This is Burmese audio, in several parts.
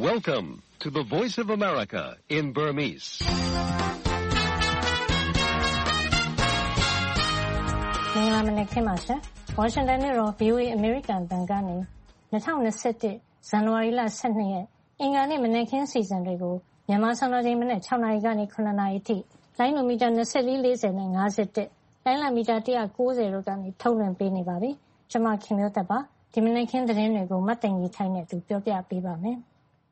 Welcome to the Voice of America in Burmese. ။မင်္ဂလာမနက်ခင်းပါရှင်။ ဝါရှင်တန်မြို့တော် VOA အမေရိကန်တန်ကနေ2021 ဇန်နဝါရီလ12ရက်အင်္ဂါနေ့မနက်ခင်းစီစဉ်တွေကိုမြန်မာစံတော်ချိန်မနက်6နာရီကနေ9နာရီအထိလိုင်းနိုမီတာ2440နဲ့51လိုင်းလံမီတာ190တို့ကနေထုတ်လွှင့်ပေးနေပါပြီ။ကျွန်မခင်မျိုးသက်ပါဒီမနက်ခင်းသတင်းတွေကိုမတ်တင်ကြီးထိုင်းနဲ့သူပြောပြပေးပါမယ်။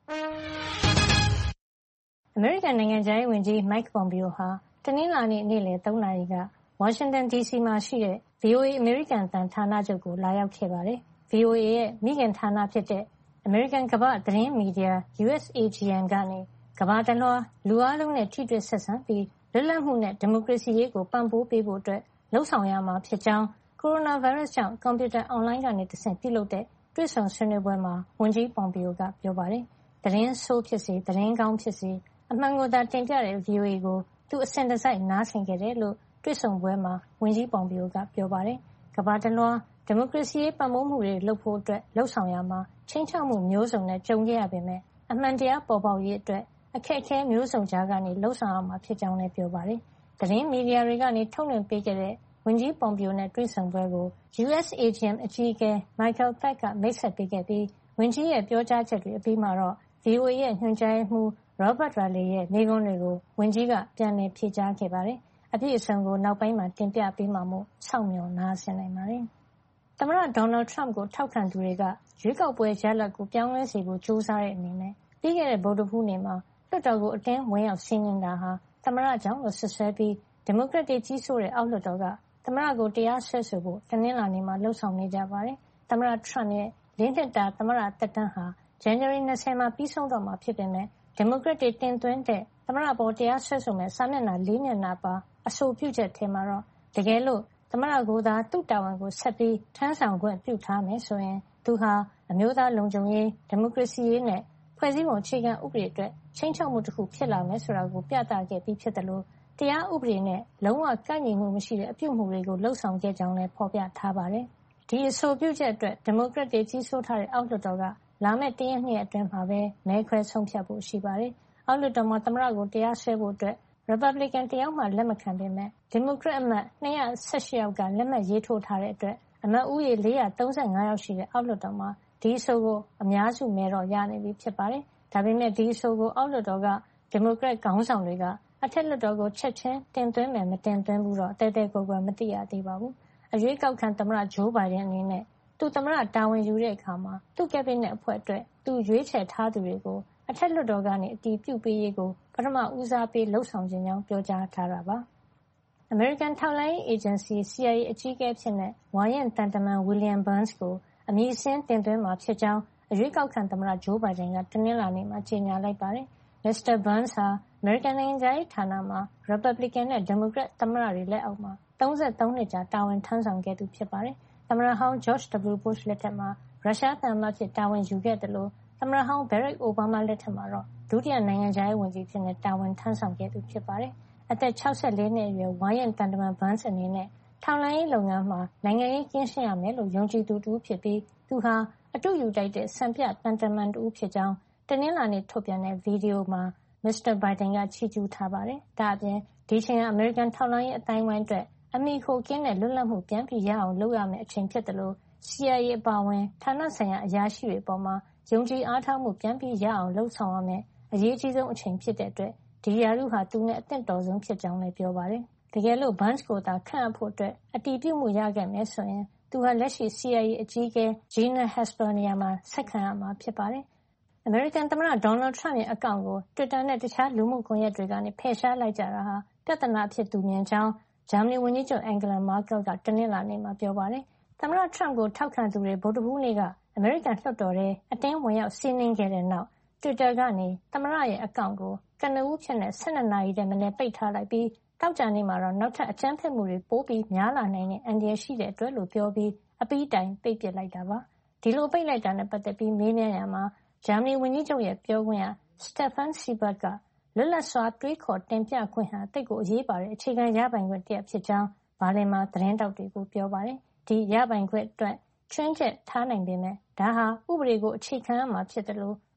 အမေရိကန်နိုင်ငံခြားရေးဝန်ကြီး Mike Pompeo ဟာတနင်္လာနေ့နေ့လယ်3နာရီကဝါရှင်တန် DC မှာရှိတဲ့ VOA အမေရိကန်အသံဌာနချုပ်ကိုလာရောက်ခဲ့ပါတယ်။ VOA ရဲ့မိခင်ဌာနဖြစ်တဲ့အမေရိကန်ကမ္ဘာ့သတင်းမီဒီယာ USAGM ကနေကမ္ဘာတလွှားလူအားလုံးနဲ့ထိတွေ့ဆက်ဆံပြီးလွတ်လပ်မှုနဲ့ဒီမိုကရေစီရေးကိုပံ့ပိုးပေးဖို့အတွက်လှုံ့ဆော်ရမှာဖြစ်ကြောင်းကိုရိုနာဗိုင်းရပ်စ်ကြောင့်ကွန်ပျူတာအွန်လိုင်းကနေတဆင့်ပြုလုပ်တဲ့တွေ့ဆုံဆွေးနွေးပွဲမှာဝန်ကြီး Pompeo ကပြောပါတယ်။သတင်းဆိုးဖြစ်စေသတင်းကောင်းဖြစ်စေအမှန်ကိုသာတင်ပြတဲ့ VOA ကိုသူအစဉ်တစိုက်နားဆင်ခဲ့တယ်လို့တွေ့ဆုံပွဲမှာဝန်ကြီး Pompeo ကပြောပါတယ်။ကမ္ဘာတလွှားဒီမိုကရေစီရေးပံ့ပိုးမှုတွေလုပ်ဖို့အတွက်လှုံ့ဆော်ရမှာချိန်ချောက်မှုမျိုးစုံနဲ့ကြုံခဲ့ရပေမဲ့အမှန်တရားပေါ်ပေါက်ရေးအတွက်အခက်အခဲမျိုးစုံကြားကနေလှုံ့ဆော်ရမှာဖြစ်ကြောင်းလည်းပြောပါတယ်။သတင်းမီဒီယာတွေကနေထုတ်လွှင့်ပေးခဲ့တဲ့ဝန်ကြီး Pompeo နဲ့တွေ့ဆုံပွဲကို USAGM အကြီးအကဲ Michael Pack ကမိတ်ဆက်ပေးခဲ့ပြီးဝန်ကြီးရဲ့ပြောကြားချက်တွေအပြီးမှာတော့ VOA ရဲ့ညွှန်ကြားရေးမှူး Robert Riley ရဲ့မေးခွန်းတွေကိုဝန်ကြီးကပြန်လည်ဖြေကြားခဲ့ပါတယ်။အပြည့်အစုံကိုနောက်ပိုင်းမှာတင်ပြပေးမှာမို့စောင့်မျှော်နားဆင်နိုင်ပါတယ်။သမ္မတ Donald Trump ကိုထောက်ခံသူတွေကရွေးကောက်ပွဲရလဒ်ကိုပြောင်းလဲစေဖို့ကြိုးစားတဲ့အနေနဲ့ပြီးခဲ့တဲ့ဗုဒ္ဓဟူးနေ့မှာလွှတ်တော်ကိုအတင်းဝင်ရောက်စီးနင်းတာဟာသမ္မတကြောင့်လို့ဆွဆွဲပြီးဒီမိုကရက်တွေကြီးစိုးတဲ့အောက်လွှတ်တော်ကသမ္မတကိုတရားစွဲဆိုဖို့တနင်္လာနေ့မှာလှုံ့ဆော်နေကြပါတယ်။သမ္မတ Trump ရဲ့၄ နှစ်တာသမ္မတသက်တမ်းဟာဇန်နဝါရီ20မှာပြီးဆုံးတော့မှာဖြစ်ပေမဲ့ဒီမိုကရက်တွေတင်သွင်းတဲ့သမ္မတပေါ်တရားစွဲဆိုမဲ့စာမျက်နှာ4မျက်နှာပါအဆိုပြုချက်ထဲမှာတော့တကယ်လို့သမ္မတကိုသာသူ့တာဝန်ကိုဆက်ပြီးထမ်းဆောင်ခွင့်ပြုထားမယ်ဆိုရင်သူဟာအမျိုးသားလုံခြုံရေးဒီမိုကရေစီရေးနဲ့ဖွဲ့စည်းပုံအခြေခံဥပဒေအတွက်ချိန်ချောက်မှုတစ်ခုဖြစ်လာမယ်ဆိုတာကိုပြသခဲ့ပြီးဖြစ်တယ်လို့တရားဥပဒေနဲ့လုံးဝကိုက်ညီမှုမရှိတဲ့အပြုအမူတွေကိုလှုံ့ဆော်ခဲ့ကြောင်းလည်းဖော်ပြထားပါတယ်။ဒီအဆိုပြုချက်အတွက်ဒီမိုကရက်တွေကြီးစိုးထားတဲ့အောက်လွှတ်တော်ကလာမယ့်1ရက်2ရက်အတွင်းမှာပဲမဲခွဲဆုံးဖြတ်ဖို့ရှိပါတယ်။အောက်လွှတ်တော်မှာသမ္မတကိုတရားစွဲဖို့အတွက်Republican တယောက်မှလက်မခံပေမဲ့ဒီမိုကရက်အမတ်218ယောက်ကလက်မှတ်ရေးထိုးထားတဲ့အတွက်အမတ်ဦးရေ435ယောက်ရှိတဲ့အောက်လွှတ်တော်မှာဒီအဆိုကိုအများစုမဲတော့ရနေပြီဖြစ်ပါတယ်။ဒါပေမဲ့ဒီအဆိုကိုအောက်လွှတ်တော်ကဒီမိုကရက်ခေါင်းဆောင်တွေကအထက်လွှတ်တော်ကိုချက်ချင်းတင်သွင်းမယ်မတင်သွင်းဘူးတော့တဲတဲကိုယ်ကိုယ်မသိရသေးပါဘူး။အရွေးကောက်ခံသမ္မတဂျိုးဘိုင်ဒန်အနေနဲ့သူသမ္မတတာဝန်ယူတဲ့အခါမှာသူ့ကက်ဘိနက်အဖွဲ့အတွက်သူရွေးချယ်ထားသူတွေကိုအထက်လွှတ်တော်ကနေအတည်ပြုပေးရေးကိုပထမဦးစားပေးလှုံ့ဆော်ခြင်းကြောင့်ပြောကြားထားတာပါ။ American ထောက်လှမ်းရေးအေဂျင်စီ CIA အကြီးအကဲဖြစ်တဲ့ဝါရင့်တန်တမန် William Burns ကိုအမည်စင်းတင်သွင်းမှာဖြစ်ကြောင်းအရွေးကောက်ခံသမ္မတဂျိုးဘိုင်ဒန်ကတနင်္လာနေ့မှာကြေညာလိုက်ပါတယ်။ Mr. Burns ဟာ American နိုင်ငံခြားရေးဌာနမှာ Republican နဲ့ Democrat သမ္မတတွေလက်အောက်မှာ33နှစ်ကြာတာဝန်ထမ်းဆောင်ခဲ့သူဖြစ်ပါတယ်။သမ္မတဟောင်း George W. Bush လက်ထက်မှာရုရှားသံအမတ်ဖြစ်တာဝန်ယူခဲ့တယ်လို့သမ္မတဟောင်း Barack Obama လက်ထက်မှာတော့ဒုတိယနိုင်ငံခြားရေးဝန်ကြီးဖြစ်တာဝန်ထမ်းဆောင်ခဲ့သူဖြစ်ပါတယ်။အသက်64နှစ်အရွယ်ဝါရင့်တန်တမန် Burns အနေနဲ့ထောက်လှမ်းရေးလုပ်ငန်းမှာနိုင်ငံရေးကင်းရှင်းရမယ်လို့ယုံကြည်သူတူဖြစ်ပြီးသူဟာအတူယူတိုက်တဲ့စံပြတန်တမန်တူဖြစ်ကြောင်းတနင်္လာနေ့ထုတ်ပြန်တဲ့ဗီဒီယိုမှာMr. Biden ကချီးကျူးထားပါတယ်။ဒါ့အပြင်ဒီအချိန်ဟာအမေရိကန်ထောက်လှမ်းရေးအတိုင်းအဝိုင်းအတွက်အမိခိုကင်းတဲ့လွတ်လပ်မှုပြန်ပြီးရအောင်လုပ်ရမယ့်အချိန်ဖြစ်တယ်လို့ CIA အပါအဝင်ဌာနဆိုင်ရာအရာရှိတွေအပေါ်မှာယုံကြည်အားထားမှုပြန်ပြီးရအောင်လှုံ့ဆော်ရမယ့်အရေးကြီးဆုံးအချိန်ဖြစ်တဲ့အတွက်ဒီရာထူးဟာသူနဲ့အသင့်တော်ဆုံးဖြစ်ကြောင်းလည်းပြောပါတယ်။တကယ်လို့ Burns ကိုသာခန့်အပ်ဖို့အတွက်အတည်ပြုမှုရခဲ့မယ်ဆိုရင်သူဟာလက်ရှိ CIA အကြီးအကဲ Gina Haspel နေရာမှာဆက်ခံရမှာဖြစ်ပါတယ်။အမေရိကန်သမ္မတ Donald Trump ရဲ့အကောင့်ကို Twitter နဲ့တခြားလူမှုကွန်ရက်တွေကနေဖယ်ရှားလိုက်ကြတာဟာပြဿနာအဖြစ်သူမြင်ကြောင်းဂျာမနီဝန်ကြီးချုပ် Angela Merkel ကတနင်္လာနေ့မှာပြောပါတယ်။သမ္မတ Trump ကိုထောက်ခံသူတွေဗုဒ္ဓဟူးနေ့ကအမေရိကန်လွှတ်တော်ထဲအတင်းဝင်ရောက်စီးနင်းခဲ့တဲ့နောက် Twitter ကနေသမ္မတရဲ့အကောင့်ကိုကနဦးဖြစ်နဲ့12နာရီတည်းမနည်းပိတ်ထားလိုက်ပြီးတောက်ကြနေမှာတော့နောက်ထပ်အကြမ်းဖက်မှုတွေပိုပြီးများလာနိုင်တဲ့အန္တရာယ်ရှိတဲ့အတွက်လို့ပြောပြီးအပီးတိုင်ပိတ်ပစ်လိုက်တာပါ။ဒီလိုပိတ်လိုက်တာနဲ့ပတ်သက်ပြီးမေးမြန်းရမှာဂျာမနီဝန်ကြီးချုပ်ရဲ့ပြောခွင့်ရ Stefan Seibert ကလွတ်လပ်စွာတွေးခေါ်တင်ပြခွင့်ဟာသိပ်ကိုအရေးပါတဲ့အခြေခံရပိုင်ခွင့်တစ်ရပ်ဖြစ်ကြောင်းဘာလင်မှာသတင်းတောက်တွေကိုပြောပါတယ်။ဒီရပိုင်ခွင့်အတွက်ချွင်းချက်ထားနိုင်ပေမဲ့ဒါဟာဥပဒေကိုအခြေခံရမှာဖြစ်တယ်လို့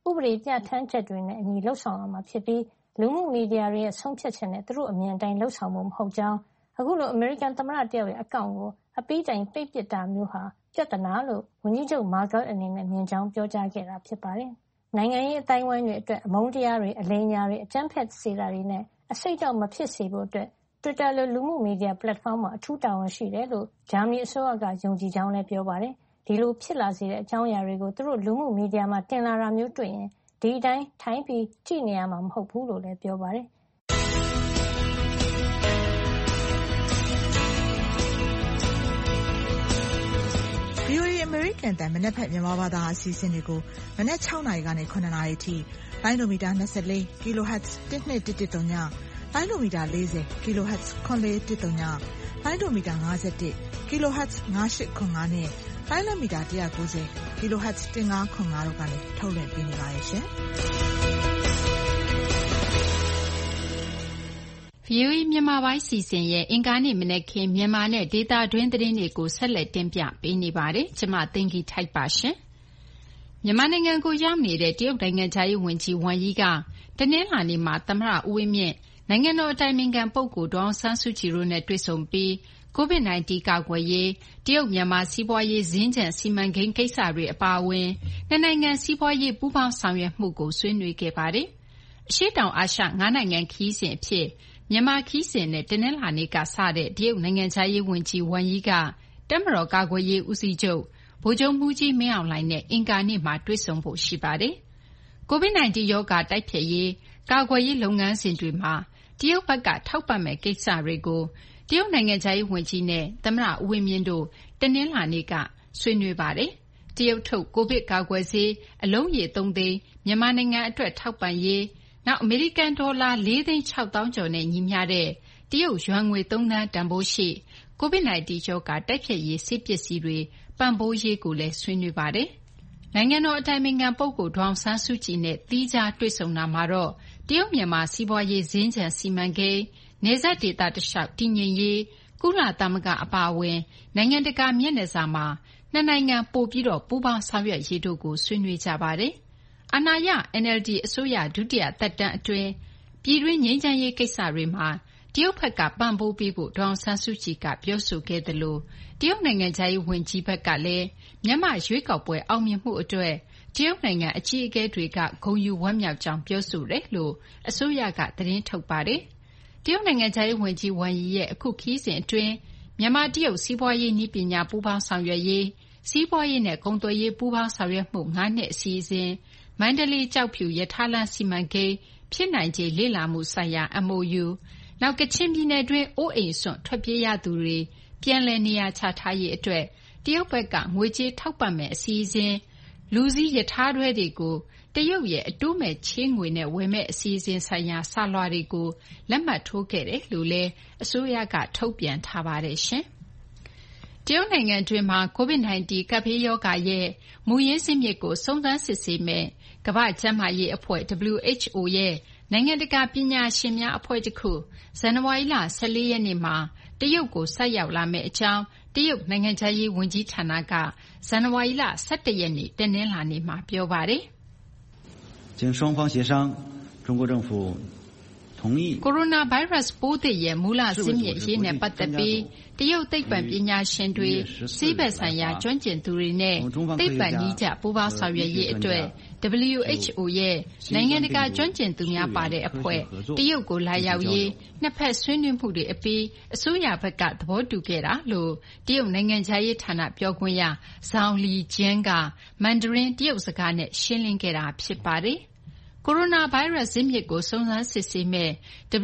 ဥပဒေပြဋ္ဌာန်းချက်တွေနဲ့အညီလုပ်ဆောင်ရမှာဖြစ်ပြီးလူမှုမီဒီယာတွေရဲ့ဆုံးဖြတ်ချက်နဲ့သူတို့အမြင်အတိုင်းလုပ်ဆောင်ဖို့မဟုတ်ကြောင်းအခုလိုအမေရိကန်သမ္မတတယောက်ရဲ့အကောင့်ကိုအပီးတိုင်ပိတ်ပစ်တာမျိုးဟာပြဿနာလို့ဝန်ကြီးချုပ်မာကယ်အနေနဲ့မြင်ကြောင်းပြောကြားခဲ့တာဖြစ်ပါတယ်။နိုင်ငံရေးအတိုင်းအဝိုင်းတွေအတွက်အမုန်းတရားတွေအလိမ်ညာတွေအကြမ်းဖက်စေတာတွေနဲ့အစိတ်ကြောင့်မဖြစ်စေဖို့အတွက်Twitter လိုလူမှုမီဒီယာပလက်ဖောင်းမှာအထူးတာဝန်ရှိတယ်လို့ဂျာမနီအစိုးရကယုံကြည်ကြောင်းလည်းပြောပါတယ်။ဒီလိုဖြစ်လာစေတဲ့အကြောင်းအရာတွေကိုသူတို့လူမှုမီဒီယာမှာတင်လာတာမျိုးတွေ့ရင်ဒီအတိုင်းထိုင်ပြီးကြည့်နေရမှာမဟုတ်ဘူးလို့လည်းပြောပါတယ်။ VOA အမေရိကန်တန်မနက်ဖြန်မြန်မာဘာသာအစီအစဉ်တွေကိုမနက်6နာရီကနေ9နာရီထိလိုင်းဒိုမီတာ24 kHz 1213ညလိုင်းဒိုမီတာ40 kHz 9113ညလိုင်းဒိုမီတာ51 kHz 9805နဲ့လိုင်းဒိုမီတာ190 kHz 1505တို့ကနေထုတ်လွှင့်ပေးနေပါတယ်ရှင်။ VOA မြန်မာပိုင်းစီစဉ်ရဲ့အင်္ဂါနေ့မနက်ခင်းမြန်မာနဲ့ဒေသတွင်းသတင်းတွေကိုဆက်လက်တင်ပြပေးနေပါတယ်။ကျမသိင်္ဂီထိုက်ပါရှင်။မြန်မာနိုင်ငံကိုရောက်နေတဲ့တရုတ်နိုင်ငံခြားရေးဝန်ကြီးဝမ်ယီကတနင်္လာနေ့မှာသမ္မတဦးဝင်းမြင့်နိုင်ငံတော်အတိုင်ပင်ခံပုဂ္ဂိုလ်ဒေါ်အောင်ဆန်းစုကြည်တို့နဲ့တွေ့ဆုံပြီး COVID-19 ကာကွယ်ရေးတရုတ်မြန်မာစီးပွားရေးစင်္ကြန်စီမံကိန်းကိစ္စတွေအပါအဝင်နှစ်နိုင်ငံစီးပွားရေးပူးပေါင်းဆောင်ရွက်မှုကိုဆွေးနွေးခဲ့ပါတယ်။အရှေ့တောင်အာရှ9နိုင်ငံခရီးစဉ်အဖြစ်မြန်မာခရီးစဉ်နဲ့တနင်္လာနေ့ကစတဲ့တရုတ်နိုင်ငံခြားရေးဝန်ကြီးဝမ်ယီကတပ်မတော်ကာကွယ်ရေးဦးစီးချုပ်ဗိုလ်ချုပ်မှူးကြီးမင်းအောင်လှိုင်နဲ့အင်္ဂါနေ့မှာတွေ့ဆုံဖို့ရှိပါတယ်။ COVID-19 ရောဂါတိုက်ဖျက်ရေးကာကွယ်ရေးလုပ်ငန်းစဉ်တွေမှာတရုတ်ဘက်ကထောက်ပံ့မဲ့ကိစ္စတွေကိုတရုတ်နိုင်ငံခြားရေးဝန်ကြီးနဲ့သမ္မတဦးဝင်းမြင့်တို့တနင်္လာနေ့ကဆွေးနွေးပါတယ်။တရုတ်ထုတ်ကိုဗစ်ကာကွယ်ဆေးအလုံးရေ3သိန်းမြန်မာနိုင်ငံအတွက်ထောက်ပံ့ရေးနောက်အမေရိကန်ဒေါ်လာ4,600,000 ကျော်နဲ့ညီမျှတဲ့တရုတ်ယွမ်ငွေ3 သန်းတန်ဖိုးရှိ COVID-19 ရောဂါတိုက်ဖျက်ရေးဆေးပစ္စည်းတွေပံ့ပိုးရေးကိုလည်းဆွေးနွေးပါတယ်။နိုင်ငံတော်အတိုင်ပင်ခံပုဂ္ဂိုလ်ဒေါ်အောင်ဆန်းစုကြည်နဲ့သီးခြားတွေ့ဆုံတာမှာတော့တရုတ်မြန်မာစီးပွားရေးစင်္ကြန်စီမံကိန်းနယ်စပ်ဒေသတလျှောက်တည်ငြိမ်ရေးကုလသမဂ္ဂအပါအဝင်နိုင်ငံတကာမျက်နှာစာမှာနှစ်နိုင်ငံပိုပြီးပူးပေါင်းဆောင်ရွက်ရေးတို့ကိုဆွေးနွေးကြပါတယ်။အာဏာရ NLD အစိုးရဒုတိယသက်တမ်းအတွင်းပြည်တွင်းငြိမ်းချမ်းရေးကိစ္စတွေမှာတရုတ်ဘက်ကပံ့ပိုးပေးဖို့ဒေါ်အောင်ဆန်းစုကြည်ကပြောဆိုခဲ့သလိုတရုတ်နိုင်ငံခြားရေးဝန်ကြီးဘက်ကလည်းမြန်မာ့ရွေးကောက်ပွဲအောင်မြင်မှုအတွက်တရုတ်နိုင်ငံအကြီးအကဲတွေကဂုဏ်ယူဝမ်းမြောက်ကြောင်းပြောဆိုတယ်လို့အစိုးရကသတင်းထုတ်ပါတယ်။တရုတ်နိုင်ငံခြားရေးဝန်ကြီးဝမ်ယီရဲ့အခုခရီးစဉ်အတွင်းမြန်မာတရုတ်စီးပွားရေးနည်းပညာပူးပေါင်းဆောင်ရွက်ရေးစီးပွားရေးနဲ့ကုန်သွယ်ရေးပူးပေါင်းဆောင်ရွက်မှု9နှစ်အစီအစဉ်မန္တလေးကျောက်ဖြူရထားလမ်းစီမံကိန်းဖြစ်နိုင်ခြေလေ့လာမှုဆိုင်ရာ MOU နောက်ကချင်ပြည်နယ်တွင်းအိုးအိမ်စွန့်ထွက်ပြေးရသူတွေပြန်လည်နေရာချထားရေးအတွက်တရုတ်ဘက်ကငွေကြေးထောက်ပံ့မဲ့အစီအစဉ်လူစီးရထားတွဲတွေကိုတရုတ်ရဲ့အတိုးမဲ့ချေးငွေနဲ့ဝယ်မဲ့အစီအစဉ်ဆိုင်ရာစာလွှာတွေကိုလက်မှတ်ထိုးခဲ့တယ်လို့လည်းအစိုးရကထုတ်ပြန်ထားပါတယ်ရှင်။တရုတ်နိုင်ငံတွင်းမှာ COVID-19 ကပ်ဘေးရောဂါရဲ့မူရင်းဇစ်မြစ်ကိုစုံစမ်းစစ်ဆေးမဲ့ကမ္ဘာ့ကျန်းမာရေးအဖွဲ့ WHO ရဲ့နိုင်ငံတကာပညာရှင်များအဖွဲ့တခုဇန်နဝါရီလ14ရက်နေ့မှာတရုတ်ကိုဆိုက်ရောက်လာမယ့်အကြောင်းတရုတ်နိုင်ငံခြားရေးဝန်ကြီးဌာနကဇန်နဝါရီလ17ရက်နေ့တနင်္လာနေ့မှာပြောပါတယ်经双方协商中国政府ကိုရိုနာဗိုင်းရပ်စ်ပိုးသစ်ရဲ့မူလဇစ်မြစ်ရေးနဲ့ပတ်သက်ပြီးတရုတ်သိပ္ပံပညာရှင်တွေဆေးဘက်ဆိုင်ရာကျွမ်းကျင်သူတွေနဲ့သိပ္ပံနည်းကျပူးပေါင်းဆောင်ရွက်ရေးအတွက် WHO ရဲ့နိုင်ငံတကာကျွမ်းကျင်သူများပါတဲ့အဖွဲ့တရုတ်ကိုလာရောက်ရေးနှစ်ဖက်ဆွေးနွေးမှုတွေအပြီးအစိုးရဘက်ကသဘောတူခဲ့တာလို့တရုတ်နိုင်ငံခြားရေးဌာနပြောခွင့်ရဇောင်လီကျင်းကမန်ဒရင်းတရုတ်စကားနဲ့ရှင်းလင်းခဲ့တာဖြစ်ပါတယ်။ကိုရိုနာဗိုင်းရပ်စ်ဇစ်မြစ်ကိုစုံစမ်းစစ်ဆေးမဲ့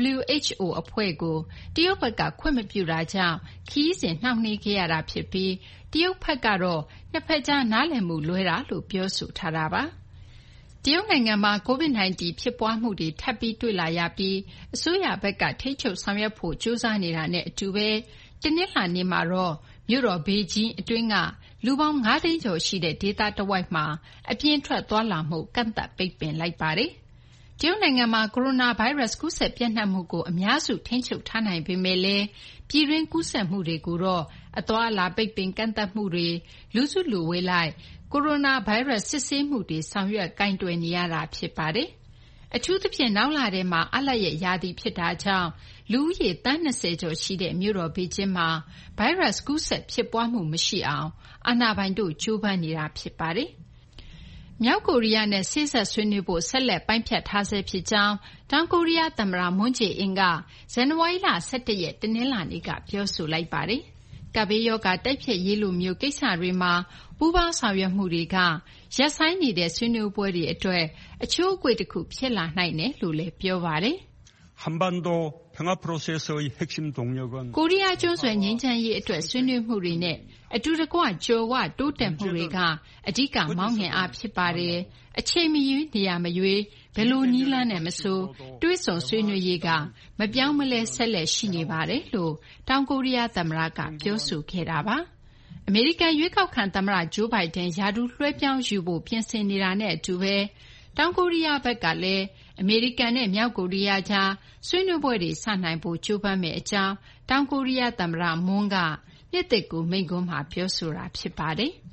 WHO အဖွဲ့ကိုတရုတ်ဘက်ကခွင့်မပြုတာကြောင့်ခရီးစဉ်နှောင့်နှေးခဲ့ရတာဖြစ်ပြီးတရုတ်ဘက်ကတော့နှစ်ဖက်ကြားနားလည်မှုလွဲတာလို့ပြောဆိုထားတာပါ။တရုတ်နိုင်ငံမှာ COVID-19 ဖြစ်ပွားမှုတွေထပ်ပြီးတွေ့လာရပြီးအစိုးရဘက်ကထိန်းချုပ်ဆောင်ရွက်ဖို့ကြိုးစားနေတာနဲ့အတူပဲတနင်္လာနေ့မှာတော့မြို့တော်ဘေဂျင်းအတွင်းကလူပေါင်း9သိန်းကျော်ရှိတဲ့ဒေသတဝိုက်မှာအပြင်ထွက်သွားလာမှုကန့်သတ်ပိတ်ပင်လိုက်ပါတယ်။တရုတ်နိုင်ငံမှာကိုရိုနာဗိုင်းရပ်စ်ကူးစက်ပြန့်နှံ့မှုကိုအများစုထိန်းချုပ်ထားနိုင်ပေမဲ့လည်းပြည်တွင်းကူးစက်မှုတွေကိုတော့အသွားအလာပိတ်ပင်ကန့်သတ်မှုတွေလူစုလူဝေးလိုက်ကိုရိုနာဗိုင်းရပ်စ်စစ်ဆေးမှုတွေဆောင်ရွက်ကိုင်တွယ်နေရတာဖြစ်ပါတယ်။အထူးသဖြင့်နောက်လထဲမှာအားလပ်ရက်ရာသီဖြစ်တာကြောင့်လူဦးရေသန်း20ကျော်ရှိတဲ့မြို့တော်ဘေကျင်းမှာဗိုင်းရပ်စ်ကူးစက်ဖြစ်ပွားမှုမရှိအောင်အာဏာပိုင်တို့ကြိုးပမ်းနေတာဖြစ်ပါတယ်။မြောက်ကိုရီးယားနဲ့စေ့စပ်ဆွေးနွေးဖို့ဆက်လက်ပိုင်းဖြတ်ထားဆဲဖြစ်ကြောင်းတောင်ကိုရီးယားသမ္မတမွန်းဂျေအင်းကဇန်နဝါရီလ17ရက်တနင်္လာနေ့ကပြောဆိုလိုက်ပါတယ်။ကပ်ဘေးရောဂါတိုက်ဖျက်ရေးလိုမျိုးကိစ္စတွေမှာပူးပေါင်းဆောင်ရွက်မှုတွေကရပ်ဆိုင်းနေတဲ့ဆွေးနွေးပွဲတွေအတွက်အချိုးအကွေ့တစ်ခုဖြစ်လာနိုင်တယ်လို့လည်းပြောပါတယ်။ 한반도 평화 프로세스의 핵심 동력은 ကိုရီးယားကျွန်းဆွယ်ငြိမ်းချမ်းရေးအတွက်ဆွေးနွေးမှုတွေနဲ့အတူတကွကြော်ဝတိုးတက်မှုတွေကအဓိကမောင်းနှင်အားဖြစ်ပါတယ်။အချိန်မရွေးနေရာမရွေးဘယ်လိုနည်းလမ်းနဲ့မဆိုတွေးဆုံဆွေးနွေးရေးကမပြောင်းမလဲဆက်လက်ရှိနေပါတယ်လို့တောင်ကိုရီးယားသမ္မတကပြောဆိုခဲ့တာပါ။အမေရိကန်ရွေးကောက်ခံသမ္မတဂျိုးဘိုင်ဒန်ရာထူးလွှဲပြောင်းယူဖို့ပြင်ဆင်နေတာနဲ့အတူပဲတောင်ကိုရီးယားဘက်ကလည်းအမေရိကန်နဲ့မြောက်ကိုရီးယားကြားဆွေးနွေးပွဲတွေစနိုင်ဖို့ကြိုးပမ်းမယ့်အကြောင်းတောင်ကိုရီးယားသမ္မတမွန်းကနှစ်သစ်ကူးမိန့်ခွန်းမှာပြောဆိုတာဖြစ်ပါတယ်။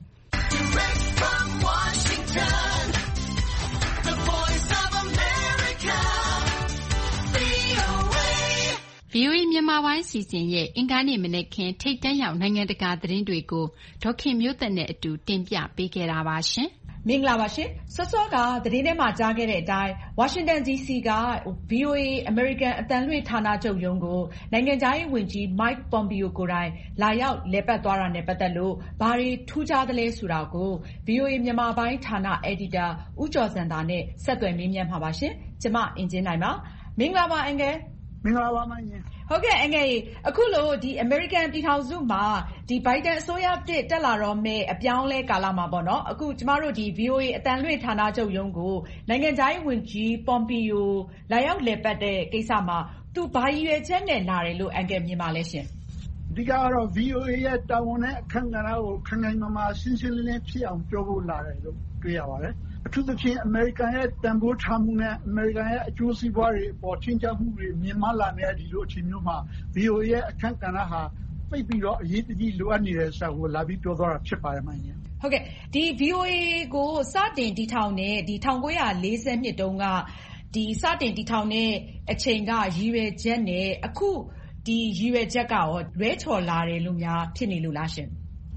VOA မြန်မာပိုင်းအစီအစဉ်ရဲ့အင်္ဂါနေ့မနက်ခင်းထိပ်တန်းရောက်နိုင်ငံတကာသတင်းတွေကိုဒေါ်ခင်မျိုးသက်နဲ့အတူတင်ပြပေးခဲ့တာပါရှင်မင်္ဂလာပါရှင်စောစောကသတင်းထဲမှာကြားခဲ့တဲ့အတိုင်းဝါရှင်တန် DC က VOA American အသံလွှင့်ဌာနချုပ်ရုံးကိုနိုင်ငံခြားရေးဝန်ကြီး Mike Pompeo ကိုယ်တိုင်လာရောက်လည်ပတ်သွားတာနဲ့ပတ်သက်လို့ဘာတွေထူးခြားသလဲဆိုတာကို VOA မြန်မာပိုင်းဌာနအယ်ဒီတာဦးကျော်စံသာနဲ့ဆက်သွယ်မေးမြန်းမှာပါရှင်ကျမအင်ဂျင်နိုင်ပါမင်္ဂလာပါအင်္ဂယ်မင်္ဂလာပါမင်းဟုတ်ကဲ့အင်္ဂယ်အခုလိုဒီ American ပြည်ထောင်စုမှာဒီ Biden အစိုးရတက်လာတော့မဲ့အပြောင်းလဲကာလမှာပေါ့နော်အခုကျမတို့ဒီ VOA အသံလွှင့်ဌာနချုပ်ရုံးကိုနိုင်ငံခြားရေးဝန်ကြီး Pompeo လာရောက်လည်ပတ်တဲ့ကိစ္စမှာသူဘာရည်ရွယ်ချက်နဲ့လာတယ်လို့အင်္ဂယ်မြင်ပါလဲရှင်ဒီကတော့ VOA ရဲ့တာဝန်နဲ့အခမ်းအနားကိုခိုင်ခိုင်မာမာရှင်းရှင်းလင်းလင်းဖြစ်အောင်ပြောဖို့လာတယ်လို့တွေ့ရပါတယ်အထူးသဖြင့်အမေရိကန်ရဲ့တန်ဖိုးထားမှုနဲ့အမေရိကန်ရဲ့အကျိုးစီးပွားတွေအပေါ်ချင်းချမှုတွေမြင်မလာတဲ့ဒီလိုအခြေမျိုးမှာ VOA ရဲ့အခမ်းအနားဟာပိတ်ပြီးတော့အရေးတကြီးလိုအပ်နေတဲ့စာကိုလာပြီးပြောသွားတာဖြစ်ပါတယ်မင်းဟုတ်ကဲ့ဒီ VOA ကိုစတင်တည်ထောင်တဲ့ဒီ1940တုန်းကဒီစတင်တည်ထောင်တဲ့အချိန်ကရည်ရွယ်ချက်နဲ့အခုဒီရည်ရွယ်ချက်ကရောလွဲချော်လာတယ်လို့များဖြစ်နေလို့လားရှင်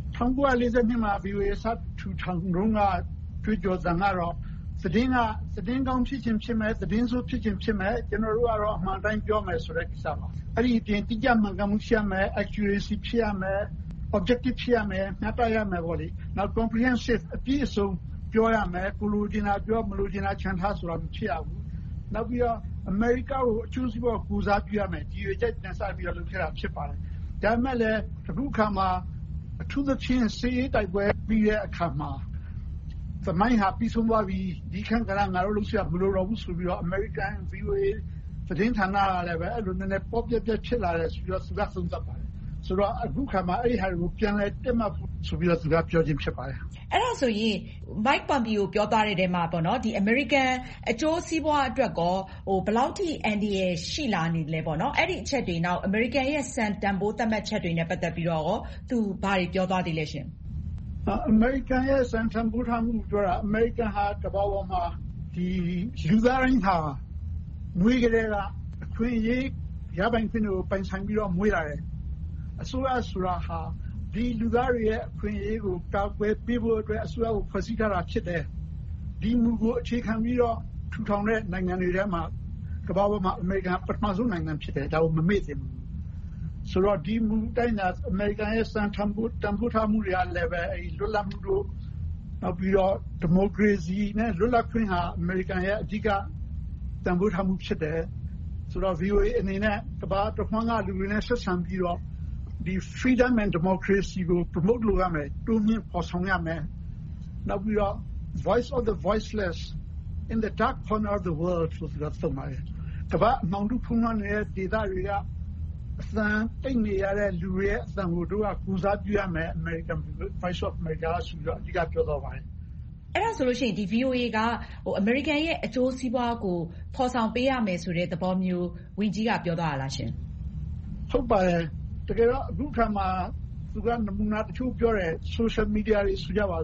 1940မှာ VOA စထူထောင်တုန်းကတွေ့ကြတဲ့ကတော့သတင်းကောင်းဖြစ်ခြင်းဖြစ်မဲ့သတင်းဆိုးဖြစ်ခြင်းဖြစ်မဲ့ကျွန်တော်တို့ကတော့အမှန်တိုင်းပြောမယ်ဆိုတဲ့ကိစ္စပါအဲ့ဒီအပြင်တိကျမှန်ကန်မှုရှိရမယ် accuracy ဖြစ်ရမယ် objective ဖြစ်ရမယ်မျှတရမယ်ပေါ့လေနောက် comprehensive အပြည့်အစုံပြောရမယ်ကိုလိုချင်တာပြောမလိုချင်တာချန်ထားဆိုတာမဖြစ်ရဘူးနောက်ပြီးတော့အမေရိကကိုအကျိုးစီးပွားကိုစားပြုရမယ်ဒီရွေးချက်တင်ဆက်ပြီးတော့လုပ်ခဲ့တာဖြစ်ပါတယ်ဒါပေမဲ့လည်းအခုအခါမှာအထူးသဖြင့်စီးရေးတိုက်ပွဲပြီးတဲ့အခါမှာသမိုင်းဟာပြီးဆုံးသွားပြီဒီခန့်ကငါတို့လုပ်ရမလို့တော့ဘူးဆိုပြီးတော့ American VOA သတင်းဌာနကလည်းပဲအဲ့လိုနည်းနည်းပေါ့ပြပြဖြစ်လာတယ်ဆိုပြီးတော့သူကသုံးသပ်ပါတယ်ဆိုတော့အခုခါမှာအဲ့ဒီဟာကိုပြန်လဲတက်မှတ်ဆိုပြီးတော့သူကပြောခြင်းဖြစ်ပါတယ်အဲ့ဒါဆိုရင် Mike Pompeo ပြောသွားတဲ့တဲမှာပေါ့နော်ဒီ American အကျိုးစီးပွားအတွက်ကောဘယ်လောက်ထိအန်ဒီရရှိလာနေလဲပေါ့နော်အဲ့ဒီအချက်တွေနောက် American ရဲ့စံတန်ဖိုးသတ်မှတ်ချက်တွေနဲ့ပတ်သက်ပြီးတော့သူဘာတွေပြောသွားသေးလဲရှင်အမေရိကန်ရဲ့စံတန်ဖိုးထားမှုပြောတာအမေရိကန်ဟာကမ္ဘာပေါ်မှာဒီလူသားတိုင်းဟာမွေးကလေးကအခွင့်အရေးရပိုင်ခွင့်ကိုပိုင်ဆိုင်ပြီးတော့မွေးလာတယ်အစိုးရဆိုတာဟာဒီလူသားတွေရဲ့အခွင့်အရေးကိုကာကွယ်ပေးဖို့အတွက်အစိုးရကိုဖွဲ့စည်းထားတာဖြစ်တယ်ဒီမူကိုအခြေခံပြီးတော့ထူထောင်တဲ့နိုင်ငံတွေထဲမှာကမ္ဘာပေါ်မှာအမေရိကန်ပထမဆုံးနိုင်ငံဖြစ်တယ်ဒါကိုမမေ့သင့်ဘူးဆိုတော့ဒီမူတိုင်းကအမေရိကန်ရဲ့စံတန်ဖိုးထားမှုတွေကလည်းပဲအဲဒီလွတ်လပ်မှုတို့နောက်ပြီးတော့ဒီမိုကရေစီနဲ့လွတ်လပ်ခွင့်ဟာအမေရိကန်ရဲ့အဓိကတန်ဖိုးထားမှုဖြစ်တယ်ဆိုတော့ VOA အနေနဲ့ကမ္ဘာတစ်ဝန်းကလူတွေနဲ့ဆက်ဆံပြီးတော့ဒီ freedom and democracy ကို promote လုပ်ရမယ်တိုးမြင့်ဖော်ဆောင်ရမယ်နောက်ပြီးတော့ voice of the voiceless in the dark corner of the world ဆိုတာသုံးပါတယ်ကမ္ဘာအမှောင်ထုဖုံးလွှမ်းနေတဲ့ဒေသတွေကအသံတိတ်နေရတဲ့လူတွေရဲ့အသံကိုတို့ကကူစားပြုရမယ် American Voice of America ဆိုတော့အဓိကပြောတော့ပါတယ်အဲ့ဒါဆိုလို့ရှိရင်ဒီ VOA ကAmerican ရဲ့အကျိုးစီးပွားကိုဖော်ဆောင်ပေးရမယ်ဆိုတဲ့သဘောမျိုးဝန်ကြီးကပြောသွားတာလားရှင်ဟုတ်ပါတယ်တကယ်တော့အခုခါမှာသူကနမူနာတချို့ပြောတယ် social media တွေဆိုကြပါစို့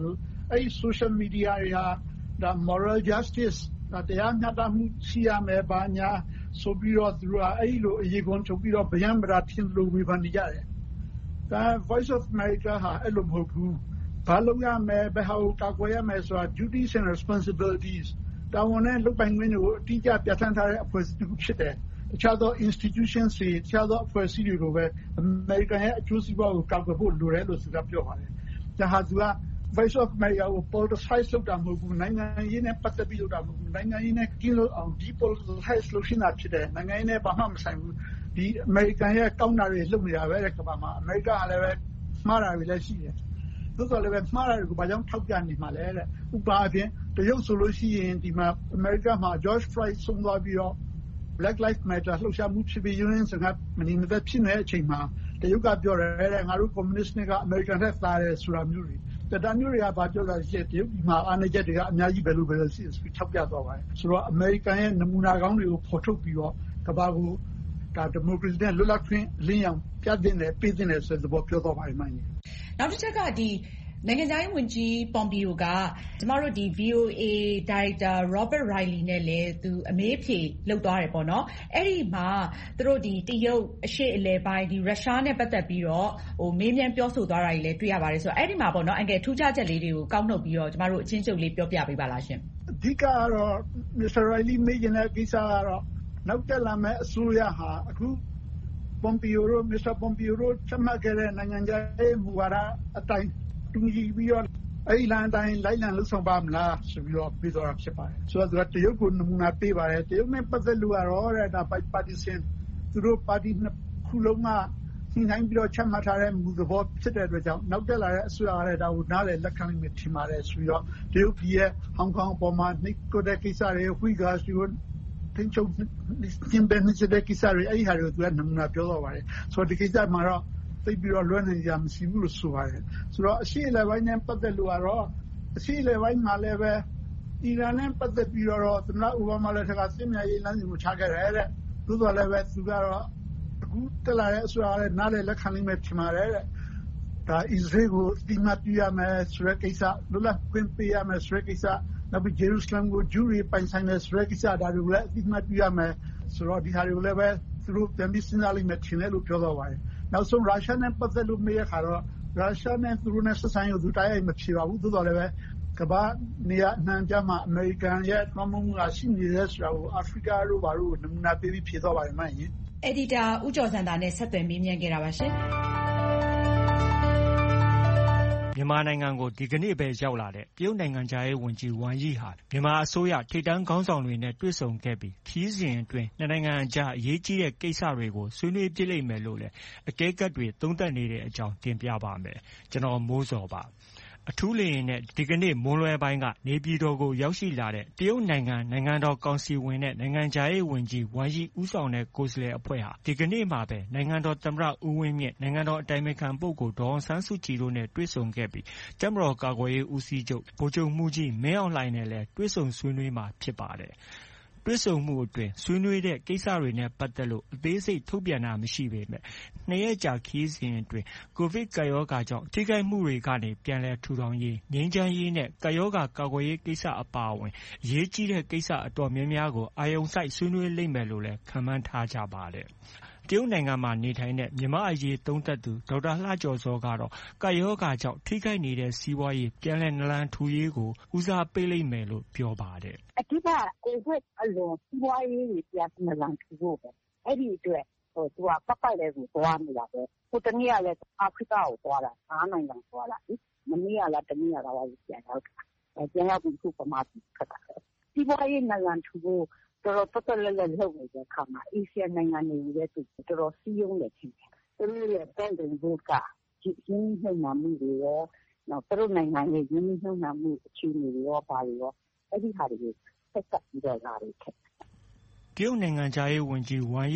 social media တွေက moral justice တရားမျှတမှုရှိရမယ်ဘာညာဆိုပြီးတော့သူတို့ကအဲ့လိုအရေးကွန်ထုတ်ပြီးတော့ဗျံပရာထင်လို့ဝေဖန်နေကြတယ်ဒါ Voice of America ဟာအဲ့လိုမဟုတ်ဘူးဘာလုပ်ရမယ်ဘယ်ဟာကိုကာကွယ်ရမယ်ဆိုတာ duties and responsibilities တာဝန်နဲ့လုပ်ပိုင်ခွင့်တွေကိုအတိအကျပြဋ္ဌာန်းထားတဲ့အဖွဲ့အစည်းတစ်ခုဖြစ်တယ်တခြားသော institutions တွေတခြားသောအဖွဲ့အစည်းတွေကိုပဲ American ရဲ့အကျိုးစီးပွားကိုကာကွယ်ဖို့လိုတယ်လို့သူကပြောပါတယ်ဒါဟာသူကVoice of America ကို politicize လုပ်တာမဟုတ်ဘူးနိုင်ငံရေးနဲ့ပတ်သက်ပြီးလုပ်တာမဟုတ်ဘူးနိုင်ငံရေးနဲ့ကင်းလို့အောင် depoliticize လုပ်ရှင်းတာဖြစ်တယ်နိုင်ငံရေးနဲ့ဘာမှမဆိုင်ဘူးဒီ American ရဲ့ကောင်းတာတွေလုပ်နေတာပဲတဲ့ကမ္ဘာမှာ America ကလည်းပဲမှားတာတွေလည်းရှိတယ်သို့တော်လည်းပဲမှားတာတွေကိုဘာကြောင့်ထောက်ပြနေမှာလဲတဲ့ဥပမာအပြင်တရုတ်ဆိုလို့ရှိရင်ဒီမှာ America မှာ George Floyd ဆုံးသွားပြီးတော့ Black Lives Matter လှုပ်ရှားမှုဖြစ်ပြီးရုံးရင်းစကားမနေမသက်ဖြစ်နေတဲ့အချိန်မှာတရုတ်ကပြောတယ်တဲ့ငါတို့ communist တွေက American ထက်သာတယ်ဆိုတာမျိုးတွေဒါမျိုးတွေကဘာပြောတာရှိတရုတ်ပြည်မှာအားနည်းချက်တွေကအများကြီးပဲလို့ပဲရှိတယ်ထောက်ပြသွားပါတယ်ဆိုတော့ American ရဲ့နမူနာကောင်းတွေကိုဖော်ထုတ်ပြီးတော့ကမ္ဘာကိုဒါဒီမိုကရေစီနဲ့လွတ်လပ်ခွင့်လင်းအောင်ပြသင့်တယ်ပေးသင့်တယ်ဆိုတဲ့သဘောပြောသွားပါတယ်မှန်တယ်နောက်တစ်ချက်ကဒီနိုင်ငံခြားရေးဝန်ကြီး Pompeo ကကျမတို့ဒီ VOA ဒါရိုက်တာ Robert Riley နဲ့လည်းသူအမေးအဖြေလုပ်သွားတယ်ပေါ့နော်အဲ့ဒီမှာသူတို့ဒီတရုတ်အရှေ့အလယ်ပိုင်းဒီရုရှားနဲ့ပတ်သက်ပြီးတော့မေးမြန်းပြောဆိုသွားတာတွေလည်းတွေ့ရပါတယ်ဆိုတော့အဲ့ဒီမှာပေါ့နော်အငယ်ထူးခြားချက်လေးတွေကိုကောက်နှုတ်ပြီးတော့ကျမတို့အချင်းချုပ်လေးပြောပြပေးပါလားရှင်အဓိကကတော့ Mr. Riley မေးချင်တဲ့ကိစ္စကတော့နောက်တက်လာမယ့်အစိုးရဟာအခု Mr. Pompeo တို့ချမှတ်ခဲ့တဲ့နိုင်ငံခြားရေးမူဝါဒအတိုင်းတူညီပြီးတော့အဲ့ဒီလမ်းအတိုင်းလိုက်လံလုပ်ဆောင်ပါမလားဆိုပြီးတော့ပြီးတော့ဖြစ်ပါတယ်ဆိုတော့သူကတရုတ်ကိုနမူနာပေးပါတယ်တရုတ်နဲ့ပတ်သက်လို့ကတော့တဲ့ဒါ bipartisan သူတို့ပါတီနှစ်ခုလုံးကညှိနှိုင်းပြီးတော့ချမှတ်ထားတဲ့မူသဘောဖြစ်တဲ့အတွက်ကြောင့်နောက်တက်လာတဲ့အစိုးရကလည်းဒါကိုနားလည်လက်ခံနိုင်မယ်ထင်ပါတယ်ဆိုပြီးတော့တရုတ်ပြည်ရဲ့ဟောင်ကောင်အပေါ်မှာနှိပ်ကွပ်တဲ့ကိစ္စတွေဝီဂါတွေကိုတင်ချုပ်ကျင်းပနေတဲ့ကိစ္စတွေအဲ့ဒီဟာတွေကိုသူကနမူနာပြောတော့ပါတယ်ဆိုတော့ဒီကိစ္စမှာတော့သိပြီးတော့လွှဲနေကြမရှိဘူးလို့ဆိုပါတယ်ဆိုတော့အရှိအလယ်ပိုင်းနဲ့ပတ်သက်လို့ကတော့အရှိအလယ်ပိုင်းမှာလည်းပဲအီရန်နဲ့ပတ်သက်ပြီးတော့သမ္မတအိုဘားမားလည်းထက်ကစစ်မြေရေးလမ်းစဉ်ကိုချခဲ့တယ်တဲ့သို့တော်လည်းပဲသူကတော့အခုတက်လာတဲ့အစိုးရကလည်းနားလည်လက်ခံနိုင်မယ်ထင်ပါတယ်တဲ့ဒါအစ္စရေးကိုဒီမှာပြရမယ်ဆိုတဲ့ကိစ္စလွတ်လပ်ခွင့်ပေးရမယ်ဆိုတဲ့ကိစ္စနောက်ပြီးဂျေရုဆလမ်ကိုဂျူးတွေပိုင်ဆိုင်တယ်ဆိုတဲ့ကိစ္စဒါတွေကိုလည်းအသိမှတ်ပြုရမယ်ဆိုတော့ဒီဟာတွေကိုလည်းပဲသူတို့ပြန်ပြီးစဉ်းစားလိမ့်မယ်ထင်တယ်လို့ပြောတော့ပါတယ်နောက်ဆုံးရုရှားနဲ့ပတ်သက်လို့မေးရခါတော့ရုရှားနဲ့သူတို့နဲ့ဆက်ဆံရေးသူတိုက်ရိုက်မဖြေပါဘူးသို့တော်လည်းပဲကမ္ဘာနေရာအနှံ့ပြမှာအမေရိကန်ရဲ့တွန်းမှုကရှိနေတဲ့ဆိုတာကိုအာဖရိကတို့ဘာလို့နမူနာပေးပြီးဖြေတော့ပါတယ်မှန်ရင်အက်ဒီတာဦးကျော်စံသာနဲ့ဆက်သွယ်မေးမြန်းခဲ့တာပါရှင်မြန်မာနိုင်ငံကိုဒီကနေ့ပဲရောက်လာတဲ့တရုတ်နိုင်ငံခြားရေးဝန်ကြီးဝမ်ယီဟာမြန်မာအစိုးရထိပ်တန်းခေါင်းဆောင်တွေနဲ့တွေ့ဆုံခဲ့ပြီးခရီးစဉ်အတွင်းနှစ်နိုင်ငံအကြားအရေးကြီးတဲ့ကိစ္စတွေကိုဆွေးနွေးပြလိမ့်မယ်လို့လည်းအကဲခတ်တွေသုံးသပ်နေတဲ့အကြောင်းတင်ပြပါမယ်။ကျွန်တော်မိုးစောပါ။အထူးလေယာဉ်နဲ့ဒီကနေ့မွန်းလွဲပိုင်းကနေပြည်တော်ကိုရောက်ရှိလာတဲ့တရုတ်နိုင်ငံတော်ကောင်စီဝင်နဲ့နိုင်ငံခြားရေးဝန်ကြီးဝမ်ယီဦးဆောင်တဲ့ကိုယ်စားလှယ်အဖွဲ့ဟာဒီကနေ့မှာပဲနိုင်ငံတော်သမ္မတဦးဝင်းမြင့်နိုင်ငံတော်အတိုင်ပင်ခံပုဂ္ဂိုလ်ဒေါ်အောင်ဆန်းစုကြည်တို့နဲ့တွေ့ဆုံခဲ့ပြီးတပ်မတော်ကာကွယ်ရေးဦးစီးချုပ်ဗိုလ်ချုပ်မှူးကြီးမင်းအောင်လှိုင်နဲ့လည်းတွေ့ဆုံဆွေးနွေးမှာဖြစ်ပါတယ်။တွေ့ဆုံမှုအတွင်းဆွေးနွေးတဲ့ကိစ္စတွေနဲ့ပတ်သက်လို့အသေးစိတ်ထုတ်ပြန်တာမရှိပေမဲ့2 ရက်ကြာခရီးစဉ်အတွင်းကိုဗစ်ကပ်ရောဂါကြောင့်ထိခိုက်မှုတွေကနေပြန်လည်ထူထောင်ရေးငြိမ်းချမ်းရေးနဲ့ကပ်ရောဂါကာကွယ်ရေးကိစ္စအပါအဝင်အရေးကြီးတဲ့ကိစ္စအတော်များများကိုအာရုံစိုက်ဆွေးနွေးလိမ့်မယ်လို့လည်းခန့်မှန်းထားကြပါတယ်။တရုတ်နိုင်ငံမှာနေထိုင်တဲ့မြန်မာ့အရေးသုံးသပ်သူဒေါက်တာလှကျော်ဇောကတော့ကပ်ရောဂါကြောင့်ထိခိုက်နေတဲ့စီးပွားရေးပြန်လည်နလန်ထူရေးကိုဦးစားပေးလိမ့်မယ်လို့ပြောပါတယ်။အဓိကကိုဗစ်အလွန်စီးပွားရေးတွေပြန်နလန်ထူဖို့ပဲ။အဲ့ဒီအတွက်သူကပတ်ပတ်လည်းကိုသွားနေတာပဲ။ဟိုတနေ့ကလည်းအာဖရိကကိုသွားတာ9နိုင်ငံသွားတာ။မနေ့ကလားတနေ့ကလားပြန်ရောက်တာ။ပြန်ရောက်ပြီးခုပမာပြီးခတ်တာ။စီးပွားရေးနလန်ထူဖို့တော်တော်တော်လက်လုပ်နေတဲ့အခါမှာအေရှီနိုင်ငံတွေလည်းသူတော်တော်စီးရုံးတယ်ဖြစ်တယ်။သူတို့ရဲ့တန်တဲ့ဘုတ်ကရင်းနှီးမြှုပ်နှံမှုတွေရောနောက်သူတို့နိုင်ငံရဲ့ရင်းနှီးမြှုပ်နှံမှုအခြေအနေတွေရောပါတွေရောအဲ့ဒီဟာတွေကိုဆက်ပြီးတော့လာတယ်ဖြစ်တရုတ်နိုင်ငံခြားရေးဝန်ကြီးဝမ်ယီဟာ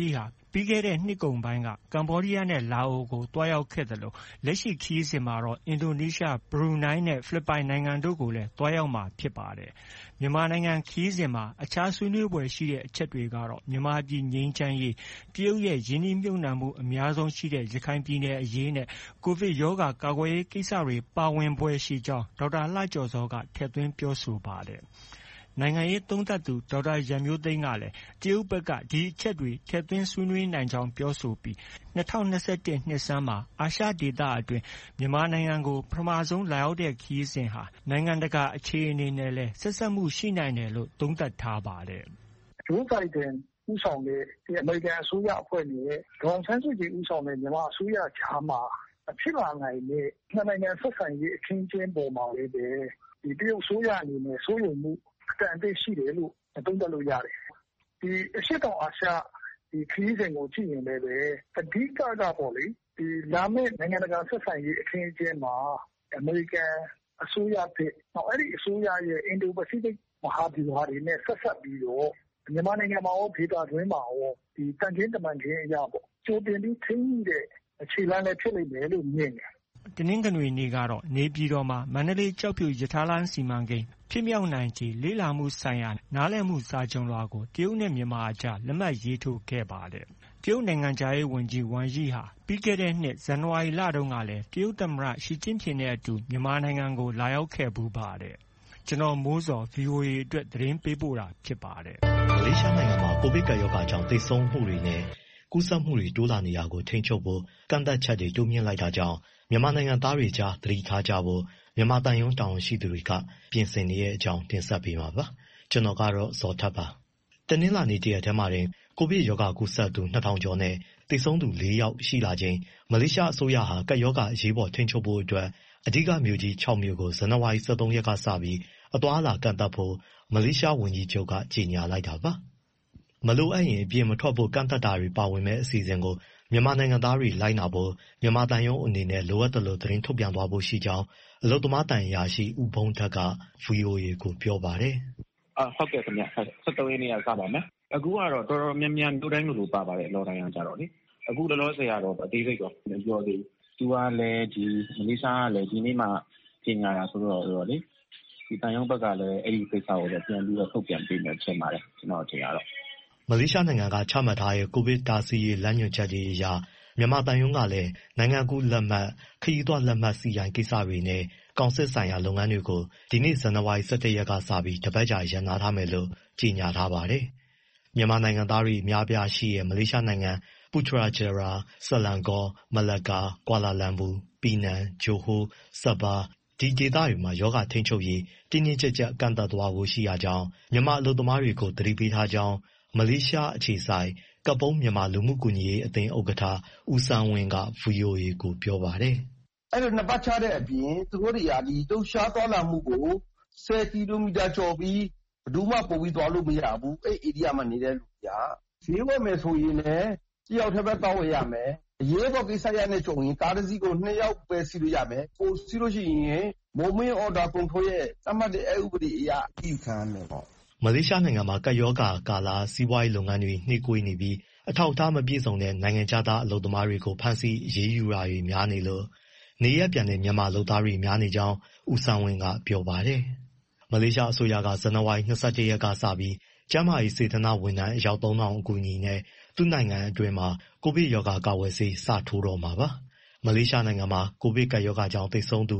ပြီးခဲ့တဲ့နှစ်ကုန်ပိုင်းကကမ္ဘောဒီးယားနဲ့လာအိုကိုသွားရောက်ခဲ့သလိုလက်ရှိခရီးစဉ်မှာတော့အင်ဒိုနီးရှား၊ဘရူနိုင်းနဲ့ဖိလစ်ပိုင်နိုင်ငံတို့ကိုလည်းသွားရောက်မှာဖြစ်ပါတယ်။မြန်မာနိုင်ငံခရီးစဉ်မှာအခြားဆွေးနွေးဖွယ်ရှိတဲ့အချက်တွေကတော့မြန်မာပြည်ငြိမ်းချမ်းရေး၊တရုတ်ရဲ့ရင်းနှီးမြှုပ်နှံမှုအများဆုံးရှိတဲ့ရခိုင်ပြည်နယ်အရေးနဲ့ကိုဗစ်ရောဂါကာကွယ်ရေးကိစ္စတွေပါဝင်ဖွယ်ရှိကြောင်းဒေါက်တာလှကျော်ဇောကထည့်သွင်းပြောဆိုပါတယ်။နိုင်ငံရေးသုံးသပ်သူဒေါက်တာရန်မျိုးသိမ်းကလည်းတရုတ်ဘက်ကဒီအချက်တွေထည့်သွင်းဆွေးနွေးနိုင်ကြောင်းပြောဆိုပြီး2021နှစ်ဆန်းမှာအာရှဒေသအတွင်းမြန်မာနိုင်ငံကိုပထမဆုံးလာရောက်တဲ့ခရီးစဉ်ဟာနိုင်ငံတကာအခြေအနေနဲ့လည်းဆက်စပ်မှုရှိနိုင်တယ်လို့သုံးသပ်ထားပါတယ်။ဂျိုးဘိုင်ဒန်ဦးဆောင်တဲ့အမေရိကန်အစိုးရအဖွဲ့နဲ့ဒေါ်အောင်ဆန်းစုကြည်ဦးဆောင်တဲ့မြန်မာအစိုးရကြားမှာဖြစ်လာနိုင်တဲ့နှစ်နိုင်ငံဆက်ဆံရေးအခင်းအကျင်းပေါ်မှာလည်းဒီတရုတ်အစိုးရအနေနဲ့စိုးရိမ်မှုအတန်အသင့်ရှိတယ်လို့သုံးသပ်လို့ရတယ်။ဒီအရှေ့တောင်အာရှခရီးစဉ်ကိုကြည့်ရင်လည်းအဓိကပေါ့လေလာမယ့်နိုင်ငံတကာဆက်ဆံရေးအခင်းအကျင်းမှာအမေရိကန်အစိုးရဖြစ်အဲ့ဒီအစိုးရရဲ့အင်ဒိုပစိဖိတ်မဟာဗျူဟာတွေနဲ့ဆက်ဆက်ပြီးတော့မြန်မာနိုင်ငံမှာရောဒေသတွင်းမှာရောတန်ခင်းတမန်ခင်းအရာပေါ့ကြိုတင်ပြီးထိန်းညှိတဲ့အခြေလှမ်းလည်းဖြစ်လိမ့်မယ်လို့မြင်တယ်။တနင်္ဂနွေနေ့ကတော့နေပြည်တော်မှာမန္တလေးကျောက်ဖြူရထားလမ်းစီမံကိန်းဖြစ်မြောက်နိုင်ခြေလေ့လာမှုဆိုင်ရာနားလည်မှုစာချွန်လွှာကိုတရုတ်နဲ့မြန်မာအကြားလက်မှတ်ရေးထိုးခဲ့ပါတယ်။တရုတ်နိုင်ငံခြားရေးဝန်ကြီးဝမ်ယီဟာပြီးခဲ့တဲ့နှစ်ဇန်နဝါရီလတုန်းကလည်းတရုတ်သမ္မတရှီကျင့်ဖျင်နဲ့အတူမြန်မာနိုင်ငံကိုလာရောက်ခဲ့ဖူးပါတယ်။ကျွန်တော်မိုးစော VOA အတွက်သတင်းပေးပို့တာဖြစ်ပါတယ်။မလေးရှားနိုင်ငံမှာကိုဗစ်ကပ်ရောဂါကြောင့်သေဆုံးမှုတွေနဲ့ကူးစက်မှုတွေတိုးလာနေတာကိုထိန်းချုပ်ဖို့ကန့်သတ်ချက်တွေတိုးမြှင့်လိုက်တာကြောင့်မြန်မာနိုင်ငံသားတွေကြားသတိထားကြဖို့မြန်မာသံရုံးတာဝန်ရှိသူတွေကပြင်ဆင်နေတဲ့အကြောင်းတင်ဆက်ပေးမှာပါ။ကျွန်တော်ကတော့ဇော်ထက်ပါ။တနင်္လာနေ့တရက်ထဲမှာတင်ကိုဗစ်ရောဂါကူးစက်သူ2000ကျော်နဲ့သေဆုံးသူ4ယောက်ရှိလာချိန်မလေးရှားအစိုးရဟာကပ်ရောဂါအရေးပေါ်ထိန်းချုပ်ဖို့အတွက်အဓိကမြို့ကြီး6မြို့ကိုဇန်နဝါရီ23ရက်ကစပြီးအသွားအလာကန့်သတ်ဖို့မလေးရှားဝန်ကြီးချုပ်ကကြေညာလိုက်တာပါ။မလိုအပ်ရင်အပြင်မထွက်ဖို့ကန့်သတ်တာတွေပါဝင်မဲ့အစီအစဉ်ကိုမြန်မာနိုင်ငံသားတွေလိုက်နာဖို့မြန်မာသံရုံးအနေနဲ့လိုအပ်သလိုသတင်းထုတ်ပြန်သွားဖို့ရှိကြောင်းအလုပ်သမားသံအရာရှိဦးဘုန်းထက်က VOA ကိုပြောပါတယ်။ဟုတ်ကဲ့ခင်ဗျ။73ရက်နေ့ကစပါမယ်။အခုကတော့တော်တော်များများမြို့တိုင်းလိုပါပါတယ်လော်တိုင်းကကြတော့လေ။အခုလောလောဆယ်ကတော့အသေးစိတ်တော့မပြောသေးဘူး။သူကလည်းမလေးရှားကလည်းဒီနေ့မှကြေညာတာဆိုတော့လေဒီတန်ရုံးဘက်ကလည်းအဲ့ဒီကိစ္စကိုလည်းပြန်ပြီးတော့ထုတ်ပြန်ပေးမယ်ထင်ပါတယ်ကျွန်တော်ထင်ရတော့မလေးရှားနိုင်ငံကချမှတ်ထားတဲ့ကိုဗစ်တားဆီးရေးလမ်းညွှန်ချက်တွေအရမြန်မာသံရုံးကလည်းနိုင်ငံကူးလက်မှတ်ခရီးသွားလက်မှတ်စီရင်ကိစ္စတွေနဲ့ကောင်စစ်ဆိုင်ရာလုပ်ငန်းတွေကိုဒီနေ့ဇန်နဝါရီ17ရက်ကစပြီးတပတ်ကြာရပ်နားထားမယ်လို့ကြေညာထားပါတယ်။မြန်မာနိုင်ငံသားတွေအများပြားရှိတဲ့မလေးရှားနိုင်ငံပူထရာဂျာရာ၊ဆလန်ကော၊မလက္ကာ၊ကွာလာလမ်ပူ၊ပီနန်၊ဂျိုဟိုး၊ဆပ်ဘာဒီဒေသတွေမှာရောဂါထိန်းချုပ်ရေးတင်းတင်းကျပ်ကျပ်ကန့်သတ်သွားဖို့ရှိရကြောင်းမြန်မာအလုပ်သမားတွေကိုသတိပေးထားကြောင်းမလေးရှားအခြေစိုက်ကပ်ပုံးမြန်မာလူမှုကူညီရေးအသင်းဥက္ကဋ္ဌဦးဆန်းဝင်းက VOA ကိုပြောပါတယ်။အဲ့လိုနှစ်ပတ်ချတဲ့အပြင်သူတို့တွေကဒီလှုပ်ရှားသွားလာမှုကို10ကီလိုမီတာကျော်ပြီးဘယ်သူမှပို့ပြီးသွားလို့မရဘူး။အဲ့ဧရိယာမှာနေတဲ့လူတွေကဈေးဝယ်မယ်ဆိုရင်လည်းတယောက်တစ်ပတ်တောင်းဝယ်ရမယ်။အရေးပေါ်ကိစ္စရနဲ့ကြုံရင်ကားတစ်စီးကို2ယောက်ပဲစီးလို့ရမယ်။ပိုစီးလို့ရှိရင်Movement Order Control ရဲ့သတ်မှတ်တဲ့ဥပဒေအရအယူခံရမယ်ပေါ့မလေးရှားနိုင်ငံမှာကပ်ရောဂါကာလစီးပွားရေးလုပ်ငန်းတွေနှေးကွေးနေပြီးအထောက်အထားမပြည့်စုံတဲ့နိုင်ငံခြားသားအလုပ်သမားတွေကိုဖမ်းဆီးအရေးယူတာတွေများနေလို့နေရပ်ပြန်တဲ့မြန်မာလုပ်သားတွေများနေကြောင်းဦးဆန်းဝင်းကပြောပါတယ်။မလေးရှားအစိုးရကဇန်နဝါရီ21ရက်ကစပြီးကျန်းမာရေးစေတနာဝန်ထမ်းအယောက်3000အကူအညီနဲ့သူ့နိုင်ငံအတွင်းမှာကိုဗစ်ရောဂါကာကွယ်ဆေးစထိုးတော့မှာပါ။မလေးရှားနိုင်ငံမှာကိုဗစ်ကပ်ရောဂါကြောင့်သေဆုံးသူ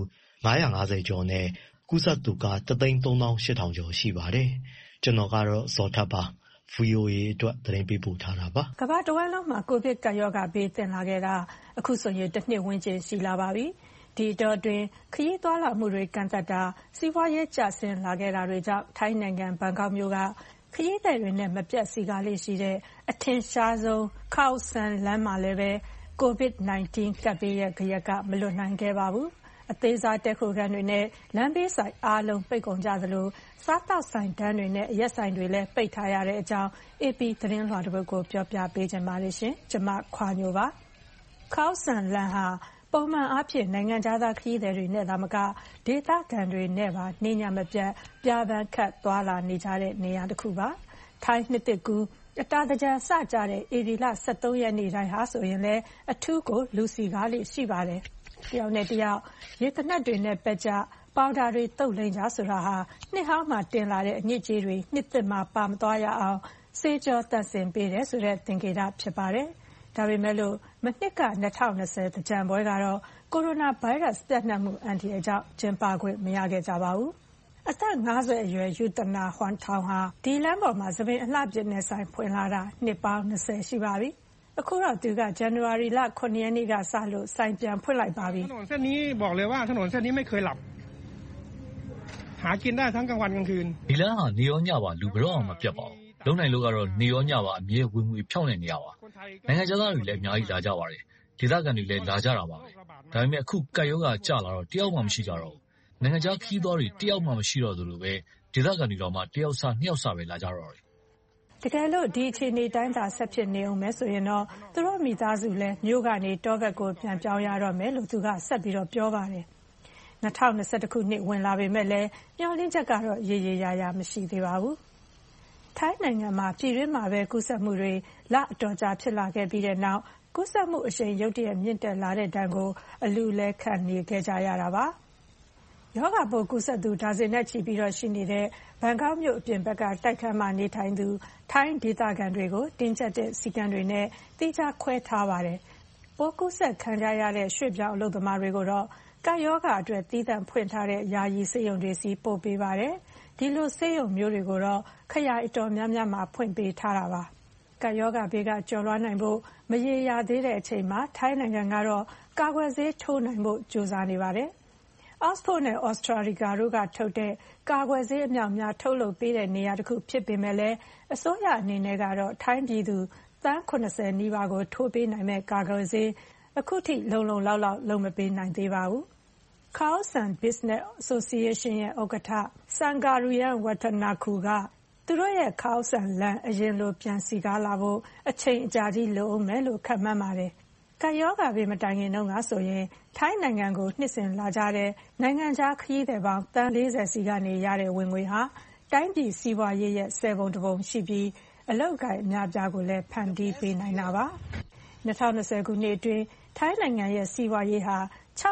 950ကျော်နဲ့ကူးစက်သူက138,000ကျော်ရှိပါတယ်။ကျွန်တော်ကတော့ဇော်ထပ်ပါ VOA အတွက်သတင်းပေးပို့ထားတာပါကမ္ဘာတဝန်းလုံးမှာကိုဗစ်ကပ်ရောဂါဘေးသင့်လာခဲ့တာအခုဆိုရင်တစ်နှစ်ဝန်းကျင်ရှိလာပါပြီဒီတော့တွင်ခရီးသွားလာမှုတွေကန့်သတ်တာစီးပွားရေးကျဆင်းလာခဲ့တာတွေကြောင့်ထိုင်းနိုင်ငံဘန်ကောက်မြို့ကခရီးသည်တွေနဲ့မပြတ်စီကားလေးရှိတဲ့အထင်ရှားဆုံးခောက်ဆန်လမ်းမှာလည်းပဲ COVID-19 ကပ်ဘေးရဲ့ဂယက်ကမလွတ်နိုင်ခဲ့ပါဘူးအသေးစားတက်ခိုခန်းတွေနဲ့လမ်းဘေးဆိုင်အားလုံးပိတ်ကုန်ကြသလိုစားတောက်ဆိုင်တန်းတွေနဲ့အရက်ဆိုင်တွေလည်းပိတ်ထားရတဲ့အကြောင်း AP သတင်းလွှာတစ်ပုဒ်ကိုပြောပြပေးချင်ပါတယ်ရှင်။ကျွန်မခွာညိုပါ။ခောက်ဆန်လမ်းဟာပုံမှန်အားဖြင့်နိုင်ငံခြားသားခရီးသည်တွေနဲ့သာမကဒေသခံတွေနဲ့ပါနှိမ့်ညမပြတ်ပြားပန်းခတ်သွားလာနေကြတဲ့နေရာတစ်ခုပါ။ထိုင်းနှစ်သစ်ကူးတာသင်္ကြန်စကြတဲ့ဧပြီလ13 ရက်နေ့တိုင်းဟာဆိုရင်လည်းအထူးကိုလူစည်ကားလေ့ရှိပါတယ်။တယောက်နဲ့တယောက်ရေသေနတ်တွေနဲ့ပက်ကြ၊ပေါင်ဒါတွေသုတ်လိမ်းကြဆိုတာဟာနှစ်ဟောင်းမှာတင်လာတဲ့အညစ်အကြေးတွေနှစ်သစ်မှာပါမသွားရအောင်ဆေးကြောသန့်စင်ပေးတယ်ဆိုတဲ့သင်္ကေတဖြစ်ပါတယ်။ဒါပေမဲ့လို့မနှစ်က2020သင်္ကြန်ပွဲကတော့ကိုရိုနာဗိုင်းရပ်စ်ပျံ့နှံ့မှုအန္တရာယ်ကြောင့်ကျင်းပခွင့်မရခဲ့ကြပါဘူး။အသက်50အရွယ်ယုသနာဟွမ်ထောင်ဟာဒီလမ်းပေါ်မှာဆံပင်အလှပြင်တဲ့ဆိုင်ဖွင့်လာတာနှစ်ပေါင်း20ရှိပါပြီ။အခုတော့သူကဇန်နဝါရီလ7 ရက်နေ့ကစလို့ဆိုင်ပြန်ဖွင့်လိုက်ပါပြီ။ถนนเส้นนี้บอกเลยว่าถนนเส้นนี้ไม่เคยหลับหากินได้ทั้งกลางวันกลางคืนဒီလမ်းဟာနေရောညပါလူဘယ်တော့မှမပြတ်ပါဘူး။လုံနိုင်လို့ကတော့နေရောညပါအမြဲဝင်ငွေဖြောင်းနေရပါ။နိုင်ငံခြားသားတွေလည်းအများကြီးလာကြပါတယ်။ဒေသခံတွေလည်းလာကြတာပါပဲ။ဒါပေမဲ့အခုကပ်ရောဂါကျလာတော့တယောက်မှမရှိကြတော့ဘူး။နိုင်ငံခြားခီးသွားတွေတယောက်မှမရှိတော့သလိုပဲဒေသခံတွေတော့မှတယောက်စနှစ်ယောက်စပဲလာကြတော့တယ်။တကယ်လို့ဒီအခြေအနေတိုင်းသာဆက်ဖြစ်နေအောင်မယ်ဆိုရင်တော့သူတို့မိသားစုလည်းမြို့ကနေတောဘက်ကိုပြန်ပြောင်းရတော့မယ်လို့သူကဆက်ပြီးတော့ပြောပါတယ်။2021ခုနှစ်ဝင်လာပေမဲ့လည်းမျှော်လင့်ချက်ကတော့ရေရေရာရာမရှိသေးပါဘူး။ထိုင်းနိုင်ငံမှာပြည်တွင်းမှာပဲကူးစက်မှုတွေလအတော်ကြာဖြစ်လာခဲ့ပြီးတဲ့နောက်ကူးစက်မှုအရှိန်ရုတ်တရက်မြင့်တက်လာတဲ့ဒဏ်ကိုအလူးလဲခံနေခဲ့ကြရတာပါ။ရောဂါပိုးကူးစက်သူဒါဇင်နဲ့ချီပြီးတော့ရှိနေတဲ့ဘန်ကောက်မြို့အပြင်ဘက်ကတိုက်ခန်းမှာနေထိုင်သူထိုင်းဒေသခံတွေကိုတင်းကျပ်တဲ့စည်းကမ်းတွေနဲ့သီးခြားခွဲထားပါတယ်။ပိုးကူးစက်ခံကြရတဲ့ရွှေ့ပြောင်းအလုပ်သမားတွေကိုတော့ကပ်ရောဂါအတွက်သီးသန့်ဖွင့်ထားတဲ့ယာယီဆေးရုံတွေဆီပို့ပေးပါတယ်။ဒီလိုဆေးရုံမျိုးတွေကိုတော့ခရိုင်အတော်များများမှာဖွင့်ပေးထားတာပါ။ကပ်ရောဂါဘေးကကျော်လွှားနိုင်ဖို့မရေရာသေးတဲ့အချိန်မှာထိုင်းနိုင်ငံကတော့ကာကွယ်ဆေးထိုးနိုင်ဖို့ကြိုးစားနေပါတယ်။ Oxford နဲ့ AstraZeneca တို့ကထုတ်တဲ့ကာကွယ်ဆေးအမြောက်အများထုတ်လုပ်ပေးတဲ့နေရာတခုဖြစ်ပေမဲ့လည်းအစိုးရအနေနဲ့ကတော့ထိုင်းပြည်သူသန်း70နီးပါးကိုထိုးပေးနိုင်မယ့်ကာကွယ်ဆေးအခုထိလုံလုံလောက်လောက်လုပ်မပေးနိုင်သေးပါဘူး။ Khao San Business Association ရဲ့ဥက္ကဋ္ဌ Sangarayan Wattanaku ကသူတို့ရဲ့ Khao San လမ်းအရင်လိုပြန်စည်ကားလာဖို့အချိန်အကြာကြီးလိုဦးမယ်လို့ခန့်မှန်းပါတယ်။ကပ်ရောဂါဘေးမတိုင်ခင်တုန်းကဆိုရင်ထိုင်းနိုင်ငံကိုနှစ်စဉ်လာကြတဲ့နိုင်ငံခြားခရီးသည်ပေါင်းသန်း40စီကနေရတဲ့ဝင်ငွေဟာတိုင်းပြည်စီးပွားရေးရဲ့10ပုံတစ်ပုံရှိပြီးအလုပ်အကိုင်အများအပြားကိုလည်းဖန်တီးပေးနိုင်တာပါ။2020ခုနှစ်အတွင်းထိုင်းနိုင်ငံရဲ့စီးပွားရေးဟာ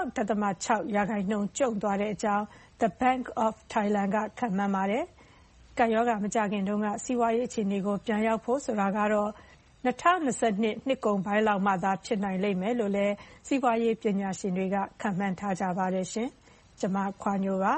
6.6% ကျုံသွားတဲ့အကြောင်း The Bank of Thailand ကခန့်မှန်းပါတယ်။ကပ်ရောဂါမကျခင်တုန်းကစီးပွားရေးအခြေအနေကိုပြန်ရောက်ဖို့ဆိုတာကတော့2022နှစ်ကုန်ပိုင်းလောက်မှသာဖြစ်နိုင်လိမ့်မယ်လို့လည်းစီးပွားရေးပညာရှင်တွေကခန့်မှန်းထားကြပါတယ်ရှင်။ကျွန်မခွာညိုပါ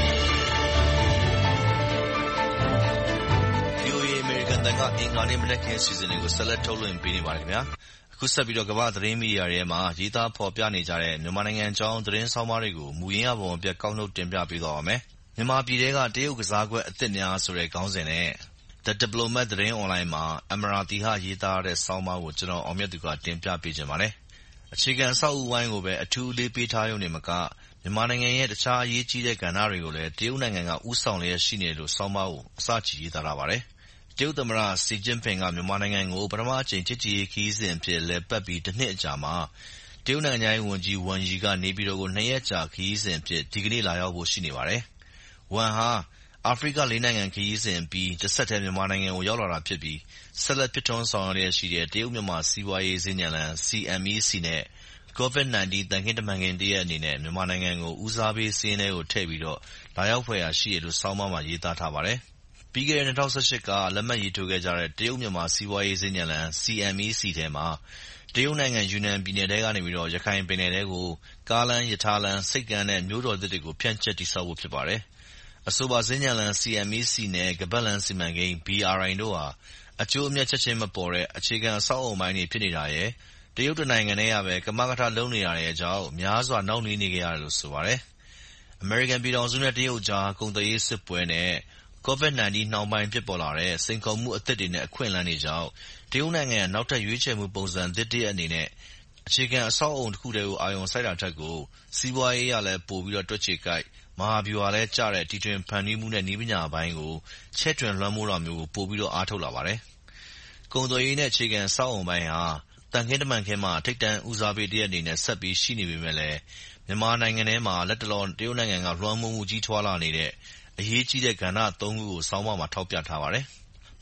။ VOA American တန်ကအင်္ဂါနေ့မနက်ခင်းစီစဉ်တွေကိုဆက်လက်ထုတ်လွှင့်ပေးနေပါတယ်ခင်ဗျာ။အခုဆက်ပြီးတော့ကမ္ဘာသတင်းမီဒီယာတွေမှာရေးသားဖော်ပြနေကြတဲ့မြန်မာနိုင်ငံအကြောင်းသတင်းဆောင်းပါးတွေကိုမူရင်းအပေါ်မပြတ်ကောက်နှုတ်တင်ပြပေးသွားပါမယ်။မြန်မာပြည်ထဲကတရုတ်ကစားကွက်အသစ်များဆိုတဲ့ခေါင်းစဉ်နဲ့ The Diplomat သတင်းအွန်လိုင်းမှာအမရာတီဟရေးသားတဲ့ဆောင်းပါးကိုကျွန်တော်အောင်မြတ်သူကတင်ပြပေးချင်ပါတယ်။အခြေခံအဆောက်အဦဝိုင်းကိုပဲအထူးအလေးပေးထားရုံနဲ့မကမြန်မာနိုင်ငံရဲ့တခြားအရေးကြီးတဲ့ကဏ္ဍတွေကိုလည်းတရုတ်နိုင်ငံကဦးဆောင်လျက်ရှိနေတယ်လို့ဆောင်းပါးကိုအစချီရေးသားထားပါတယ်။တရုတ်သမ္မတစီကျင်းပင်ကမြန်မာနိုင်ငံကိုပထမအကြိမ်ချစ်ကြည်ရေးခရီးစဉ်အဖြစ်လည်ပတ်ပြီးတစ်နှစ်အကြာမှာတရုတ်နိုင်ငံခြားရေးဝန်ကြီးဝမ်ရီကနေပြည်တော်ကို2ရက်ကြာခရီးစဉ်အဖြစ်ဒီကနေ့လာရောက်ဖို့ရှိနေပါတယ်။ဝမ်ဟာအာဖရိက4နိုင်ငံခရီးစဉ်ပြီးတဆက်တည်းမြန်မာနိုင်ငံကိုရောက်လာတာဖြစ်ပြီးဆက်လက်ဖြစ်ထွန်းဆောင်ရွက်လျက်ရှိတဲ့တရုတ်မြန်မာစီးပွားရေးစင်္ကြန်လန် CMEC နဲ့ COVID-19 သံခင်းတမန်ခင်းတရက်အနေနဲ့မြန်မာနိုင်ငံကိုဦးစားပေးစာရင်းထဲကိုထည့်ပြီးတော့လာရောက်ဖွယ်ရာရှိတယ်လို့ဆောင်းပါးမှာရေးသားထားပါတယ်။ပြီးခဲ့တဲ့2018ကလက်မှတ်ရေးထိုးခဲ့ကြတဲ့တရုတ်မြန်မာစီးပွားရေးစင်္ကြန်လန် CMEC ထဲမှာတရုတ်နိုင်ငံယူနန်ပြည်နယ်ထဲကနေပြီးတော့ရခိုင်ပင်လယ်ထဲကိုကားလမ်းရထားလမ်းဆိပ်ကမ်းနဲ့မြို့တော်သစ်တွေကိုဖြန့်ကျက်တည်ဆောက်ဖို့ဖြစ်ပါတယ်။အဆိုပါစင်္ကြန်လန် CMEC နဲ့ကမ္ဘာ့လမ်းစီမံကိန်း BRI တို့ဟာအကျိုးအမြတ်ချက်ချင်းမပေါ်တဲ့အခြေခံအဆောက်အအုံပိုင်းတွေဖြစ်နေတာရယ်တရုတ်တနိုင်ငံထဲကပဲကမကထလုပ်နေတာရဲ့အကြောင်းများစွာနှောင့်နှေးနေခဲ့ရတယ်လို့ဆိုပါတယ်။အမေရိကန်ပြည်ထောင်စုနဲ့တရုတ်ကြားကုန်သွယ်ရေးစစ်ပွဲနဲ့ COVID-19 နှောင်းပိုင်းဖြစ်ပေါ်လာတဲ့စိန်ခေါ်မှုအသစ်တွေနဲ့အခွင့်အလမ်းတွေကြောင့်တရုတ်နိုင်ငံကနောက်ထပ်ရွေးချယ်မှုပုံစံသစ်တရပ်အနေနဲ့အခြေခံအဆောက်အအုံတစ်ခုတည်းကိုအာရုံစိုက်တာထက်ကိုစီးပွားရေးအရလည်းပိုပြီးတော့တွက်ခြေကိုက်မဟာဗျူဟာလည်းကျတဲ့တီထွင်ဖန်တီးမှုနဲ့နည်းပညာပိုင်းကိုချဲ့ထွင်လွှမ်းမိုးတာမျိုးကိုပိုပြီးတော့အားထုတ်လာပါတယ်။ကုန်သွယ်ရေးနဲ့အခြေခံအဆောက်အအုံပိုင်းဟာသံခင်းတမန်ခင်းမှာထိပ်တန်းဦးစားပေးတရပ်အနေနဲ့ဆက်ပြီးရှိနေပေမဲ့လည်းမြန်မာနိုင်ငံထဲမှာလက်တလောတရုတ်နိုင်ငံကလွှမ်းမိုးမှုကြီးထွားလာနေတဲ့အရေးကြီးတဲ့ကဏ္ဍ၃ခုကိုဆောင်းပါးမှာထောက်ပြထားပါတယ်။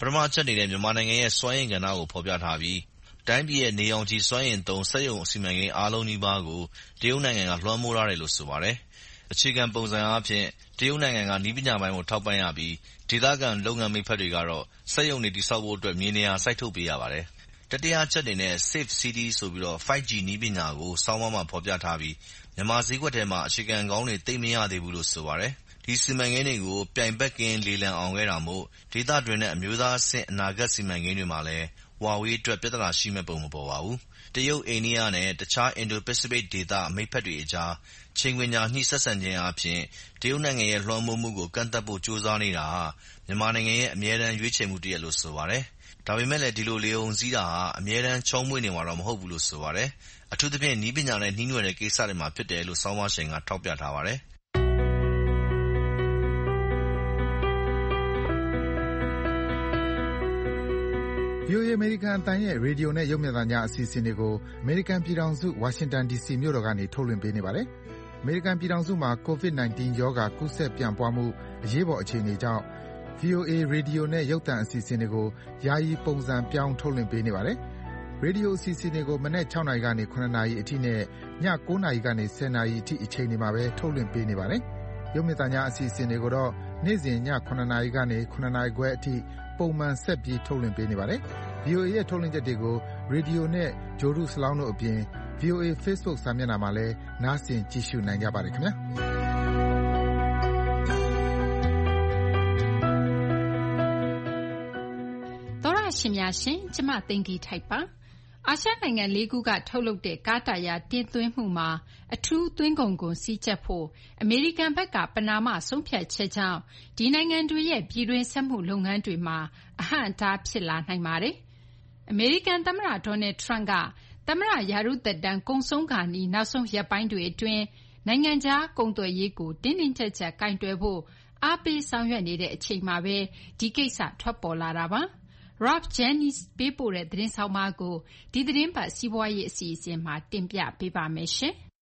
ပထမအချက်အနေနဲ့မြန်မာနိုင်ငံရဲ့စွမ်းအင်ကဏ္ဍကိုဖော်ပြထားပြီးတိုင်းပြည်ရဲ့နေရောင်ခြည်စွမ်းအင်သုံးစက်ရုံစီမံကိန်းအားလုံးနီးပါးကိုတရုတ်နိုင်ငံကလွှမ်းမိုးထားတယ်လို့ဆိုပါတယ်။အခြေခံပုံစံအားဖြင့်တရုတ်နိုင်ငံကနည်းပညာပိုင်းကိုထောက်ပံ့ရပြီးဒေသခံလုပ်ငန်းမိတ်ဖက်တွေကတော့စက်ရုံတွေတည်ဆောက်ဖို့အတွက်မြေနေရာစိုက်ထုတ်ပေးရပါတယ်။တတိယအချက်အနေနဲ့ Safe City ဆိုပြီး 5G နည်းပညာကိုဆောင်းပါးမှာဖော်ပြထားပြီးမြန်မာဈေးကွက်ထဲမှာအခြေခံကောင်းတွေသိပ်မရသေးဘူးလို့ဆိုပါတယ်။ဒီစီမံကိန်းတွေကိုပြိုင်ဘက်ကင်းလေလံအောင်ခဲ့တာမို့ဒေသတွင်းနဲ့အမျိုးသားအဆင့်အနာဂတ်စီမံကိန်းတွေမှာလည်းHuawei အတွက်ပြဿနာရှိမယ့်ပုံမပေါ်ပါဘူး။တရုတ်၊အိန္ဒိယနဲ့တခြားအင်ဒို-ပစိဖိတ်ဒေသမိတ်ဖက်တွေအကြားချိန်ခွင်လျှာညှိဆက်ဆံခြင်းအားဖြင့်တရုတ်နိုင်ငံရဲ့လွှမ်းမိုးမှုကိုကန့်သတ်ဖို့ကြိုးစားနေတာဟာမြန်မာနိုင်ငံရဲ့အမြဲတမ်းရွေးချယ်မှုတရပ်လို့ဆိုပါတယ်။ဒါပေမဲ့လည်းဒီလိုလေအုံစီးတာဟာအမြဲတမ်းချောမွေ့နေမှာတော့မဟုတ်ဘူးလို့ဆိုပါတယ်။အထူးသဖြင့်နည်းပညာနဲ့နှီးနွယ်တဲ့ကိစ္စတွေမှာဖြစ်တယ်လို့ဆောင်းပါးရှင်ကထောက်ပြထားပါတယ်။ VOA အမေရိကန်အသံရဲ့ရေဒီယိုနဲ့ရုပ်မြင်သံကြားအစီအစဉ်တွေကိုအမေရိကန်ပြည်ထောင်စုဝါရှင်တန် DC မြို့တော်ကနေထုတ်လွှင့်ပေးနေပါတယ်။အမေရိကန်ပြည်ထောင်စုမှာ COVID-19 ရောဂါကူးစက်ပြန့်ပွားမှုအရေးပေါ်အခြေအနေကြောင့် VOA ရေဒီယိုနဲ့ရုပ်သံအစီအစဉ်တွေကိုယာယီပုံစံပြောင်းထုတ်လွှင့်ပေးနေပါတယ်။ရေဒီယိုအစီအစဉ်တွေကိုမနက်6နာရီကနေ9နာရီအထိနဲ့ည9နာရီကနေ10နာရီအထိအချိန်တွေမှာပဲထုတ်လွှင့်ပေးနေပါတယ်။ရုပ်မြင်သံကြားအစီအစဉ်တွေကိုတော့နေ့စဉ်ည9နာရီကနေ9နာရီခွဲအထိပုံမှန်ဆက်ပြီးထုတ်လွှင့်ပေးနေပါတယ်။ VOA ရဲ့ထုတ်လွှင့်ချက်တွေကိုရေဒီယိုနဲ့ဂြိုလ်တုစလောင်းတို့အပြင် VOA Facebook စာမျက်နှာမှာလည်းနားဆင်ကြည့်ရှုနိုင်ကြပါတယ်ခင်ဗျာ။သောရရှင်များရှင်ကျမသိင်္ဂီထိုက်ပါအာရှနိုင်ငံ၄ခုကထုတ်လုပ်တဲ့ကားတာယာတင်သွင်းမှုမှာအထူးသွင်းကုန်ခွန်စည်းကြပ်ဖို့အမေရိကန်ဘက်ကပဏာမဆုံးဖြတ်ချက်ကြောင့်ဒီနိုင်ငံတွေရဲ့ပြည်တွင်းစက်မှုလုပ်ငန်းတွေမှာအဟန့်အတားဖြစ်လာနိုင်ပါတယ်။အမေရိကန်သမ္မတဒေါ်နယ်ထရန့်ကသမ္မတရာထူးသက်တမ်းကုန်ဆုံးခါနီးနောက်ဆုံးရက်ပိုင်းတွေအတွင်းနိုင်ငံခြားကုန်သွယ်ရေးကိုတင်းတင်းကျပ်ကျပ်ကိုင်တွယ်ဖို့အားပေးဆောင်ရွက်နေတဲ့အချိန်မှာပဲဒီကိစ္စထွက်ပေါ်လာတာပါ။ Ralph Jennings ပေးပို့တဲ့သတင်းဆောင်းပါးကိုဒီသတင်းပတ်စီးပွားရေးအစီအစဉ်မှာတင်ပြပေးပါမယ်ရှင်။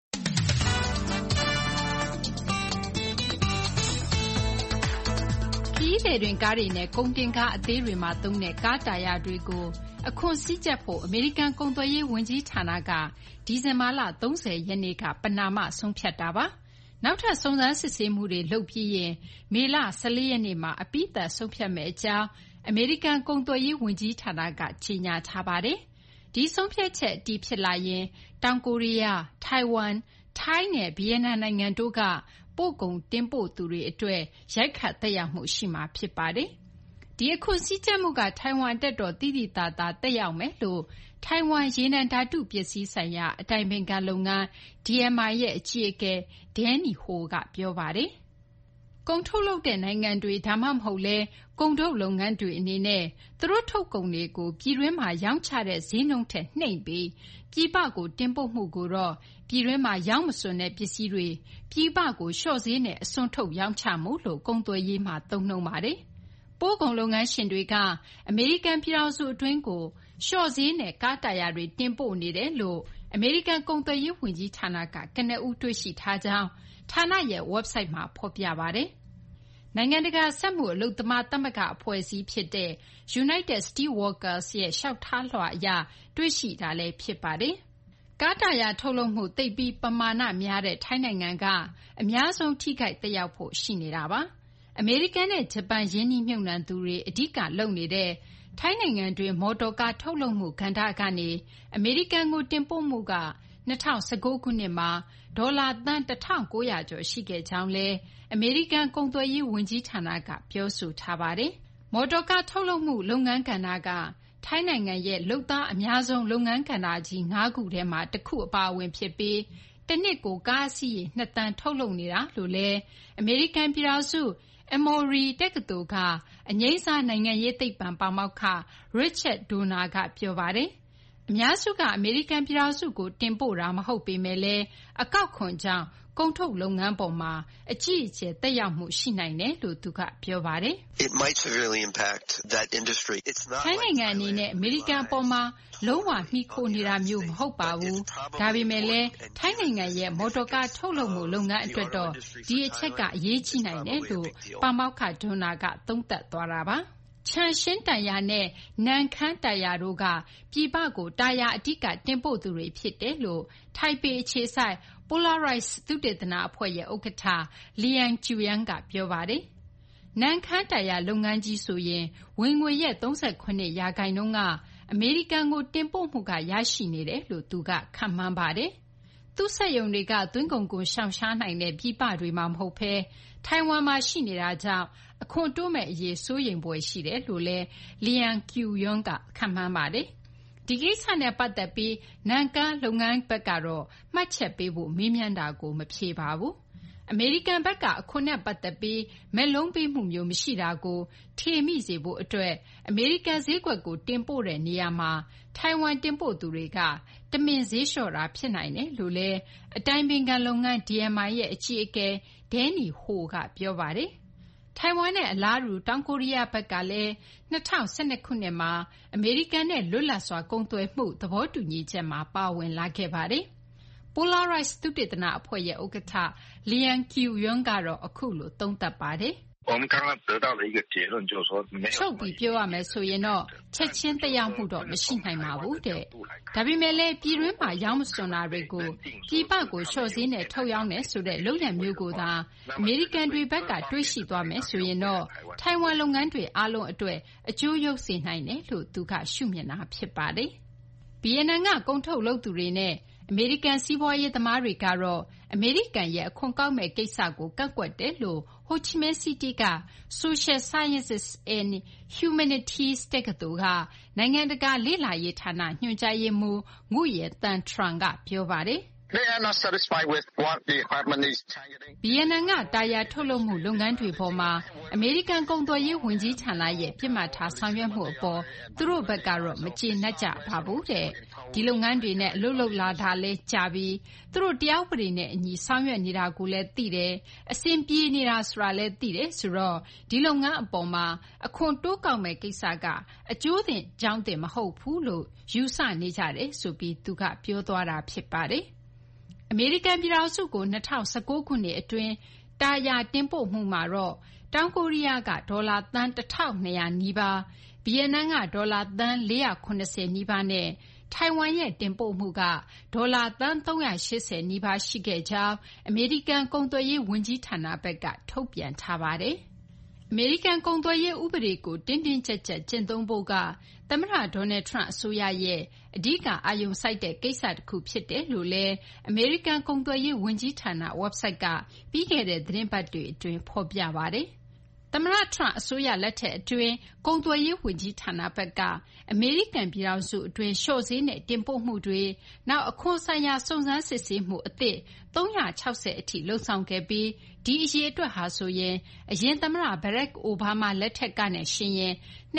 ခရီးသည်တင်ကားတွေနဲ့ကုန်တင်ကားအသေးတွေမှာသုံးတဲ့ကားတာယာတွေကိုအခွန်စည်းကြပ်ဖို့အမေရိကန်ကုန်သွယ်ရေးဝန်ကြီးဌာနကဒီဇင်ဘာလ30ရက်နေ့ကပဏာမဆုံးဖြတ်တာပါ။နောက်ထပ်စုံစမ်းစစ်ဆေးမှုတွေလုပ်ပြီးရင်မေလ14ရက်နေ့မှာအပြီးသတ်ဆုံးဖြတ်မယ့်အကြောင်းအမေရိကန်ကုန်သွယ်ရေးဝန်ကြီးဌာနကကြေညာထားပါတယ်။ဒီဆုံးဖြတ်ချက်အတည်ဖြစ်လာရင်တောင်ကိုရီးယား၊ထိုင်ဝမ်၊ထိုင်းနဲ့ဗီယက်နမ်နိုင်ငံတို့ကပို့ကုန်တင်ပို့သူတွေအတွက်ရိုက်ခတ်သက်ရောက်မှုရှိမှာဖြစ်ပါတယ်။ဒီအခွန်စည်းကြပ်မှုကထိုင်ဝမ်အတွက်တော့သိသိသာသာသက်ရောက်မယ်လို့ထိုင်ဝမ်ရေနံဓာတုပစ္စည်းဆိုင်ရာအတိုင်ပင်ခံလုပ်ငန်း DMI ရဲ့အကြီးအကဲ Danny Ho ကပြောပါတယ်။ကုန်ထုတ်လုပ်တဲ့နိုင်ငံတွေဒါမှမဟုတ်လည်းကုန်ထုတ်လုပ်ငန်းတွေအနေနဲ့သူတို့ထုတ်ကုန်တွေကိုပြည်တွင်းမှာရောင်းချတဲ့ဈေးနှုန်းထက်နှိမ့်ပြီးပြည်ပကိုတင်ပို့မှုကိုတော့ပြည်တွင်းမှာရောင်းမစွန်တဲ့ပစ္စည်းတွေပြည်ပကိုလျှော့ဈေးနဲ့အစွန်ထုတ်ရောင်းချမှုလို့ကုန်သွယ်ရေးမှာသုံးနှုန်းပါတယ်။ပို့ကုန်လုပ်ငန်းရှင်တွေကအမေရိကန်ပြည်ထောင်စုအတွင်းကိုလျှော့ဈေးနဲ့ကားတာယာတွေတင်ပို့နေတယ်လို့အမေရိကန်ကုန်သွယ်ရေးဝန်ကြီးဌာနကကနဦးတွေ့ရှိထားကြောင်းဌာနရဲ့ website မှာဖော်ပြပါတယ်။နိုင်ငံတကာစက်မှုအလုပ်သမားသမဂ္ဂအဖွဲ့အစည်းဖြစ်တဲ့ United Steelworkers ရဲ့လျှောက်ထားလွှာအရတွေ့ရှိတာလည်းဖြစ်ပါတယ်။ကားတာယာထုတ်လုပ်မှုသိပ်ပြီးပမာဏများတဲ့ထိုင်းနိုင်ငံကအများဆုံးထိခိုက်သက်ရောက်ဖို့ရှိနေတာပါ။အမေရိကန်နဲ့ဂျပန်ရင်းနှီးမြှုပ်နှံသူတွေအဓိကလုပ်နေတဲ့ထိုင်းနိုင်ငံတွင်းမော်တော်ကားထုတ်လုပ်မှုကဏ္ဍကနေအမေရိကန်ကိုတင်ပို့မှုက2019ခုနှစ်မှာဒေါ်လာသန်း1900ကျော်ရှိခဲ့ကြောင်းလည်းအမေရိကန်ကုန်သွယ်ရေးဝန်ကြီးဌာနကပြောဆိုထားပါတယ်။မော်တော်ကားထုတ်လုပ်မှုလုပ်ငန်းကဏ္ဍကထိုင်းနိုင်ငံရဲ့လုပ်သားအများဆုံးလုပ်ငန်းကဏ္ဍကြီး9ခုထဲမှာတစ်ခုအပါအဝင်ဖြစ်ပြီးတစ်နှစ်ကိုကားအစီးရေ2တန်းထုတ်လုပ်နေတာလို့လည်းအမေရိကန်ပြည်ထောင်စု Emory တက္ကသိုလ်ကအငြိမ်းစားနိုင်ငံရေးသိပ္ပံပါမောက္ခ Richard Donner ကပြောပါတယ်။အများစုကအမေရိကန်ပြည်ထောင်စုကိုတင်ပို့တာမဟုတ်ပေမဲ့လည်းအကောက်ခွန်ကြောင့်ကုန်ထုတ်လုပ်ငန်းပေါ်မှာအကြီးအကျယ်သက်ရောက်မှုရှိနိုင်တယ်လို့သူကပြောပါတယ်။ It might severely impact that industry. It's not ထိုင်းနိုင်ငံအနေနဲ့အမေရိကန်အပေါ်မှာလုံးဝမှီခိုနေတာမျိုးမဟုတ်ပါဘူး။ဒါပေမဲ့လည်းထိုင်းနိုင်ငံရဲ့မော်တော်ကားထုတ်လုပ်မှုလုပ်ငန်းအတွက်တော့ဒီအချက်ကအရေးကြီးနိုင်တယ်လို့ပါမောက္ခ Donner ကသုံးသပ်သွားတာပါ။ချန်ရှင်းတာယာနဲ့နန်ခမ်းတာယာတို့ကပြည်ပကိုတာယာအဓိကတင်ပို့သူတွေဖြစ်တယ်လို့ထိုင်ပေအခြေစိုက် Polarize သုတေသနအဖွဲ့ရဲ့ဥက္ကဋ္ဌ Liang Chuyan ကပြောပါတယ်။နန်ခမ်းတာယာလုပ်ငန်းကြီးဆိုရင်ဝင်ငွေရဲ့ 38% ကအမေရိကန်ကိုတင်ပို့မှုကရရှိနေတယ်လို့သူကခန့်မှန်းပါတယ်။သူ့စက်ရုံတွေကသွင်းကုန်ခွန်ရှောင်ရှားနိုင်တဲ့ပြည်ပတွေမှာမဟုတ်ဘဲထိုင်ဝမ်မှာရှိနေတာကြောင့်အခွန်တိုးမဲ့အရေးစိုးရိမ်ဖွယ်ရှိတယ်လို့လည်း Liang Chuyan ကခန့်မှန်းပါတယ်။ဒီကိစ္စနဲ့ပတ်သက်ပြီးနန်ကန်းလုပ်ငန်းဘက်ကတော့မှတ်ချက်ပေးဖို့မေးမြန်းတာကိုမဖြေပါဘူး။အမေရိကန်ဘက်ကအခွန်နဲ့ပတ်သက်ပြီးမဲ့လုံးပေးမှုမျိုးမရှိတာကိုထင်မိစေဖို့အတွက်အမေရိကန်ဈေးကွက်ကိုတင်ပို့တဲ့နေရာမှာထိုင်ဝမ်တင်ပို့သူတွေကတမင်ဈေးလျှော့တာဖြစ်နိုင်တယ်လို့လည်းအတိုင်ပင်ခံလုပ်ငန်း DMI ရဲ့အကြီးအကဲ Danny Ho ကပြောပါတယ်။ထိုင်ဝမ်နဲ့အလားတူတောင်ကိုရီးယားဘက်ကလည်း2012 ခုနှစ်မှာအမေရိကန်နဲ့လွတ်လပ်စွာကုန်သွယ်မှုသဘောတူညီချက်မှာပါဝင်လာခဲ့ပါတယ်။ Polarize သုတေသနအဖွဲ့ရဲ့ဥက္ကဋ္ဌ Liang Chuyan ကတော့အခုလိုသုံးသပ်ပါတယ်။ ချုပ်ပြီးပြောရမယ်ဆိုရင်တော့ချက်ချင်းသက်ရောက်မှုတော့မရှိနိုင်ပါဘူးတဲ့။ဒါပေမဲ့လည်းပြည်တွင်းမှာရောင်းမစွန်တာတွေကိုပြည်ပကိုလျှော့ဈေးနဲ့ထုတ်ရောင်းတယ်ဆိုတဲ့လုပ်ရပ်မျိုးကိုသာအမေရိကန်တွေဘက်ကတွေးရှိသွားမယ်ဆိုရင်တော့ထိုင်ဝမ်လုပ်ငန်းတွေအားလုံးအတွက်အကျိုးယုတ်စေနိုင်တယ်လို့သူကရှုမြင်တာဖြစ်ပါတယ်။ ဗီယက်နမ်ကကုန်ထုတ်လုပ်သူတွေနဲ့အမေရိကန်စီးပွားရေးသမားတွေကတော့အမေရိကန်ရဲ့အခွန်ကောက်မဲ့ကိစ္စကိုကန့်ကွက်တယ်လို့ဟိုချီမင်းစီးတီးက Social Sciences and Humanities တက္ကသိုလ်ကနိုင်ငံတကာလေ့လာရေးဌာနညွှန်ကြားရေးမှူးငုယေတန်ထရန်ကပြောပါတယ်။ ဗီယက်နမ်ကတာယာထုတ်လုပ်မှုလုပ်ငန်းတွေပေါ်မှာအမေရိကန်ကုန်သွယ်ရေးဝန်ကြီးဌာနရဲ့ပစ်မှတ်ထားဆောင်ရွက်မှုအပေါ်သူတို့ဘက်ကတော့မကျေနပ်ကြပါဘူးတဲ့။ဒီလုပ်ငန်းတွေနဲ့အလုပ်လုပ်လာတာလည်းကြာပြီးသူတို့တရားဥပဒေနဲ့အညီဆောင်ရွက်နေတာကိုလည်းသိတယ်။အဆင်ပြေနေတာဆိုတာလည်းသိတယ်ဆိုတော့ဒီလုပ်ငန်းအပေါ်မှာအခွန်တိုးကောက်မဲ့ကိစ္စကအကျိုးတင်ကြောင်းတင်မဟုတ်ဘူးလို့ယူဆနေကြတယ်ဆိုပြီးသူကပြောသွားတာဖြစ်ပါတယ်။အမေရိကန်ပြည်ထောင်စုကို2019ခုနှစ်အတွင်းတာယာတင်ပို့မှုမှာတော့တောင်ကိုရီးယားကဒေါ်လာသန်း1200နီးပါးဗီယက်နမ်ကဒေါ်လာသန်း480နီးပါးနဲ့ထိုင်ဝမ်ရဲ့တင်ပို့မှုကဒေါ်လာသန်း380နီးပါးရှိခဲ့ကြောင်းအမေရိကန်ကုန်သွယ်ရေးဝန်ကြီးဌာနဘက်ကထုတ်ပြန်ထားပါတယ်။အမေရိကန်ကုန်သွယ်ရေးဥပဒေကိုတင်းတင်းကျပ်ကျပ်ကျင့်သုံးဖို့ကသမ္မတဒေါ်နယ်ထရန့်အစိုးရရဲ့အဓိကအာရုံစိုက်တဲ့ကိစ္စတစ်ခုဖြစ်တယ်လို့လည်းအမေရိကန်ကုန်သွယ်ရေးဝန်ကြီးဌာန website ကပြီးခဲ့တဲ့သီတင်းပတ်တွေအတွင်းဖော်ပြပါတယ်။သမ္မတထရန့်အစိုးရလက်ထက်အတွင်းကုန်သွယ်ရေးဝန်ကြီးဌာနဘက်ကအမေရိကန်ပြည်ထောင်စုအတွင်းလျှော့ဈေးနဲ့တင်ပို့မှုတွေနောက်အခွန်ဆိုင်ရာစုံစမ်းစစ်ဆေးမှုအသစ်360အထိလှုပ်ဆောင်ခဲ့ပြီးဒီအရေအတွက်ဟာဆိုရင်အရင်သမ္မတ Barack Obama လက်ထက်ကနဲ့ရှင်ရင်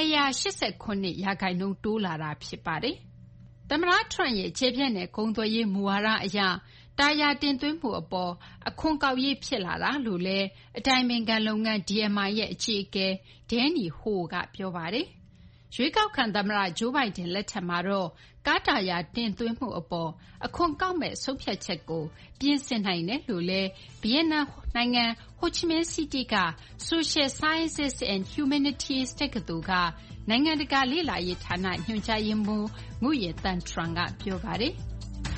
289% တိုးလာတာဖြစ်ပါတယ်။သမ္မတထရန့်ရဲ့ခြေပြတ်နဲ့ကုန်သွယ်ရေးမူဝါဒအရတာယာတင်သွင်းမှုအပေါ်အခွန်ကောက်ရေးဖြစ်လာတာလို့လည်းအတိုင်ပင်ခံလုပ်ငန်း DMI ရဲ့အကြီးအကဲ Danny Ho ကပြောပါတယ်။ရွေးကောက်ခံသမ္မတ Joe Biden လက်ထက်မှာတော့ကားတာယာတင်သွင်းမှုအပေါ်အခွန်ကောက်မဲ့ဆုံးဖြတ်ချက်ကိုပြင်ဆင်နိုင်တယ်လို့လည်းဗီယက်နမ်နိုင်ငံဟိုချီမင်းစီးတီးက Social Sciences and Humanities တက္ကသိုလ်ကနိုင်ငံတကာလေ့လာရေးဌာနညွှန်ကြားရေးမှူးငုယေတန်ထရန်ကပြောပါတယ်။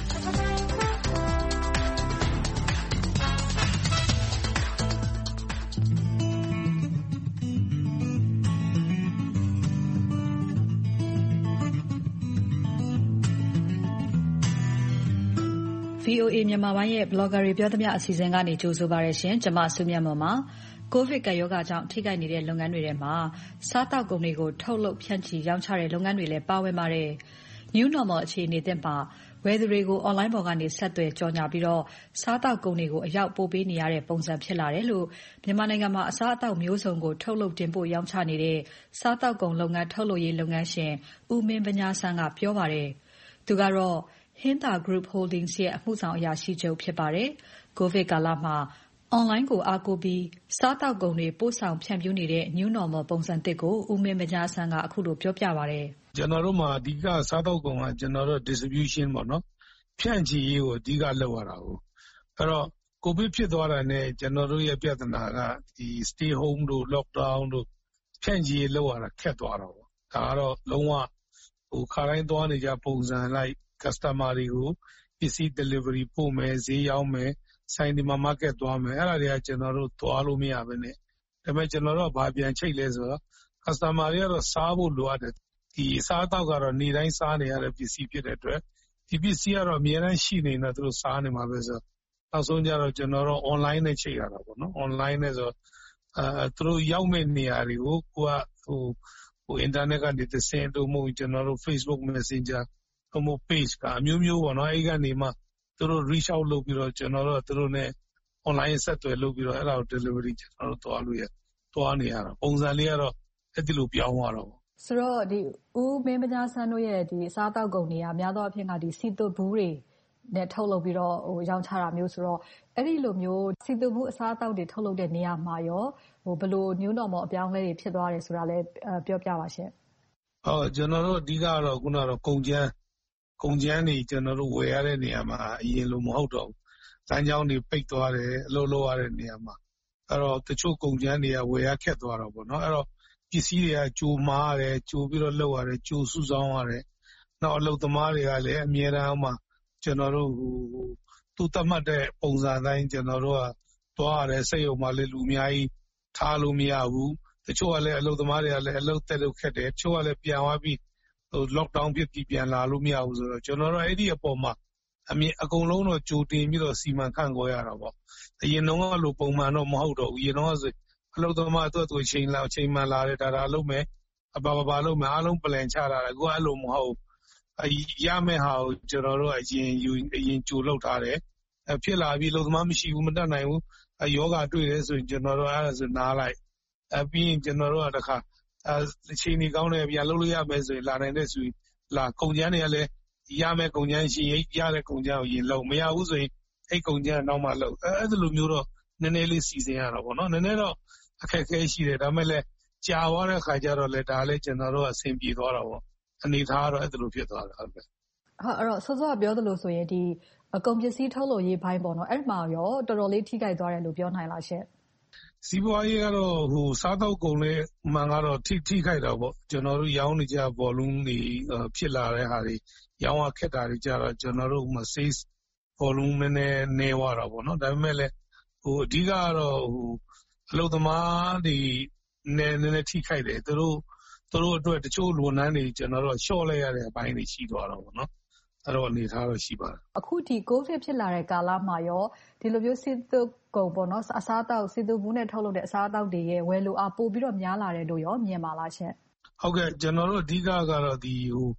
VOA မြန်မာပိုင်းရဲ့ Blogger တွေပြောသမျှအစီအစဉ်ကနေကြိုဆိုပါရရှင်။ကျွန်မစုမြတ်မွန်ပါ။ ကိုဗစ်ကပ်ရောဂါကြောင့်ထိခိုက်နေတဲ့လုပ်ငန်းတွေထဲမှာစားသောက်ကုန်တွေကိုထုတ်လုပ်ဖြန့်ချိရောင်းချတဲ့လုပ်ငန်းတွေလည်းပါဝင်ပါတယ်။ New Normal အခြေအနေသစ်မှာဝယ်သူတွေကို online ပေါ်ကနေဆက်သွယ်ကြော်ငြာပြီးစားသောက်ကုန်တွေကိုအရောက်ပို့ပေးနေရတဲ့ပုံစံဖြစ်လာတယ်လို့မြန်မာနိုင်ငံမှာအစားအသောက်မျိုးစုံကိုထုတ်လုပ်တင်ပို့ရောင်းချနေတဲ့စားသောက်ကုန်လုပ်ငန်းထုတ်လုပ်ရေးလုပ်ငန်းရှင်ဦးမင်းပညာဆန်းကပြောပါတယ်။သူကတော့ဟင်းသာ Group Holdings ရဲ့အမှုဆောင်အရာရှိချုပ်ဖြစ်ပါတယ်။ ကိုဗစ်ကာလမှာ online ကိုအားကိုးပြီးစားသောက်ကုန်တွေပို့ဆောင်ဖြန့်ဖြူးနေတဲ့ New Normal ပုံစံသစ်ကိုဦးမင်းမညာဆန်းကအခုလိုပြောပြပါတယ်။ကျွန်တော်တို့မှာအဓိကစားသောက်ကုန်ကကျွန်တော်တို့ distribution ပေါ့နော်။ဖြန့်ချီရေးကိုအဓိကလုပ်ရတာကို။အဲ့တော့ကိုဗစ်ဖြစ်သွားတာနဲ့ကျွန်တော်တို့ရဲ့ပြဿနာကဒီ stay home တို့ lockdown တို့ဖြန့်ချီရေးလုပ်ရတာခက်သွားတော့ပေါ့။ဒါကတော့လုံးဝခါတိုင်းသွားနေကြပုံစံလိုက် customer တွေကိုပစ္စည်း delivery ပို့မယ်၊ဈေးရောင်းမယ်၊ဆိုင်တွေမှာ market သွားမယ်။အဲ့ဒါတွေကကျနော်တို့သွားလို့မရဘဲနဲ့ဒါပေမဲ့ကျနော်တို့ကဘာပြန်ချိတ်လဲဆိုတော့ customer တွေကတော့စားဖို့လိုအပ်တယ်။ဒီအစားအသောက်ကတော့နေ့တိုင်းစားနေရတဲ့ပစ္စည်းဖြစ်တဲ့အတွက်ဒီပစ္စည်းကတော့အမြဲတမ်းရှိနေတော့သူတို့စားနေမှာပဲဆိုတော့နောက်ဆုံးကျတော့ကျနော်တို့ online နဲ့ချိတ်ရတာပေါ့နော်။ online နဲ့ဆိုသူတို့ရောက်မယ့်နေရာတွေကိုကိုကအင်တာနက်ကနေတဆင့်တို့မဟုတ်ကျနော်တို့ Facebook Messenger ဟို page ကအမျိုးမျိုးပေါ့နော်။အဲ့ကနေမှသူတို့ reach out လုပ်ပြီးတော့ကျနော်တို့သူတို့နဲ့ online ဆက်သွယ်လုပ်ပြီးတော့အဲ့ဒါကို delivery ကျနော်တို့သွားနေရတာ။ပုံစံလေးကတော့အဲ့ဒီလိုပြောင်းသွားတာပေါ့။ဆိုတော့ဦးမင်းမညာဆန်းတို့ရဲ့အစားအသောက်ကုန်တွေကများသောအားဖြင့်ကစည်သွပ်ဘူးတွေနဲ့ထုတ်လုပ်ပြီးတော့ရောင်းချတာမျိုးဆိုတော့အဲ့ဒီလိုမျိုးစည်သွပ်ဘူးအစားအသောက်တွေထုတ်လုပ်တဲ့နေရာမှာရောဘယ်လို new normal အပြောင်းအလဲတွေဖြစ်သွားတယ်ဆိုတာလည်းပြောပြပါရှင့်။ဟုတ်ကျနော်တို့အဓိကတော့ခုနကတော့ကုန်ကြမ်းတွေကျနော်တို့ဝယ်ရတဲ့နေရာမှာအရင်လိုမဟုတ်တော့ဘူး။လမ်းကြောင်းတွေပိတ်သွားတယ်အလုပ်လုပ်ရတဲ့နေရာမှာအဲ့တော့တချို့ကုန်ကြမ်းတွေကဝယ်ရခက်သွားတော့ပေါ့နော်။အဲ့တော့ပစ္စည်းတွေကကြိုမှားရတယ်ကြိုပြီးတော့လုပ်ရတယ်ကြိုစုဆောင်းရတယ်။နောက်အလုပ်သမားတွေကလည်းအမြဲတမ်းမှကျနော်တို့သူသတ်မှတ်တဲ့ပုံစံအတိုင်းကျနော်တို့ကသွားရတယ်စက်ရုံမှာလည်းလူအများကြီးထားလို့မရဘူး။တချို့ကလည်းအလုပ်သမားတွေကလည်းအလုပ်တက်လို့ခက်တယ်။တချို့ကလည်းပြန်သွားပြီးlockdown ဖြစ်ပြီးပြန်လာလို့မရဘူးဆိုတော့ကျနော်တို့အဲ့ဒီအပေါ်မှာအကုန်လုံးတော့ကြိုတင်ပြီးတော့စီမံခန့်ခွဲရတာပေါ့။အရင်တုန်းကလိုပုံမှန်တော့မဟုတ်တော့ဘူး။အရင်တုန်းကဆိုအလုပ်သမားသူ့အချိန်မှန်လာတယ်ဒါလုပ်မယ်ဘာလုပ်မယ်အားလုံး plan ချတာအခုအဲ့လိုမဟုတ်ဘူး။ရမယ့်ဟာကိုကျနော်တို့အရင်ကြိုလုပ်ထားတယ်။ဖြစ်လာပြီးအလုပ်သမားမရှိဘူးမတတ်နိုင်ဘူး။ယောဂတွေ့တယ်ဆိုရင်ကျနော်တို့အဲ့ဒါဆိုနားလိုက်။ပြီးရင်ကျနော်တို့ကတခါအခြေအနေကောင်းတယ်ပြန်လုပ်လို့ရမယ်ဆိုရင်လာနိုင်တဲ့ဆိုရင်ကုန်ကြမ်းတွေကလည်းရမယ့်ကုန်ကြမ်းရှိရင်ရတဲ့ကုန်ကြမ်းကိုရင်လုပ်မရဘူးဆိုရင်အဲ့ကုန်ကြမ်းနောက်မှလုပ်အဲ့ဒီလိုမျိုးတော့နည်းနည်းလေးစီစဉ်ရတာပေါ့နော်။နည်းနည်းတော့အခက်အခဲရှိတယ်ဒါပေမဲ့လည်းကြာသွားတဲ့ခါကျတော့လည်းဒါလည်းကျနော်တို့အဆင်ပြေသွားတာပေါ့။အနေထားကတော့အဲ့ဒီလိုဖြစ်သွားတာဟုတ်ကဲ့။အဲ့တော့စောစောကပြောသလိုဆိုရင်ကုန်ပစ္စည်းထုတ်လုပ်ရေးပိုင်းပေါ့နော်။အဲ့မှာရောတော်တော်လေးထိခိုက်သွားတယ်လို့ပြောနိုင်လားရှင့်။စီးပွားရေးကတော့စားသောက်ကုန်လည်းမှန်ကတော့ထိခိုက်တာပေါ့။ကျနော်တို့ရောင်းနေကြ volume တွေဖြစ်လာတဲ့ဟာတွေရောင်းရခက်တာတွေကြတော့ကျနော်တို့sales volume နည်းနည်းသွားတာပေါ့နော်။ဒါပေမဲ့လည်းအဓိကကတော့အလုပ်သမားတွေနည်းနည်းထိခိုက်တယ်။သူတို့အတွက်တချို့ဝန်ထမ်းတွေကျနော်တို့လျှော့လိုက်ရတဲ့အပိုင်းတွေရှိသွားတာပေါ့နော်။အဲ့တော့အနေထားတော့ရှိပါတယ်။အခုကိုဗစ်ဖြစ်လာတဲ့ကာလမှာရောဒီလိုမျိုးစည်သွပ်ကုန်ပေါ့နော်အစားအသောက်စည်သွပ်ဘူးနဲ့ထုတ်လုပ်တဲ့အစားအသောက်တွေရဲ့ဝယ်လိုအားပိုပြီးတော့များလာတယ်လို့ရောမြင်ပါလားရှင့်။ဟုတ်ကဲ့ကျနော်တို့အဓိကကတော့ဒီ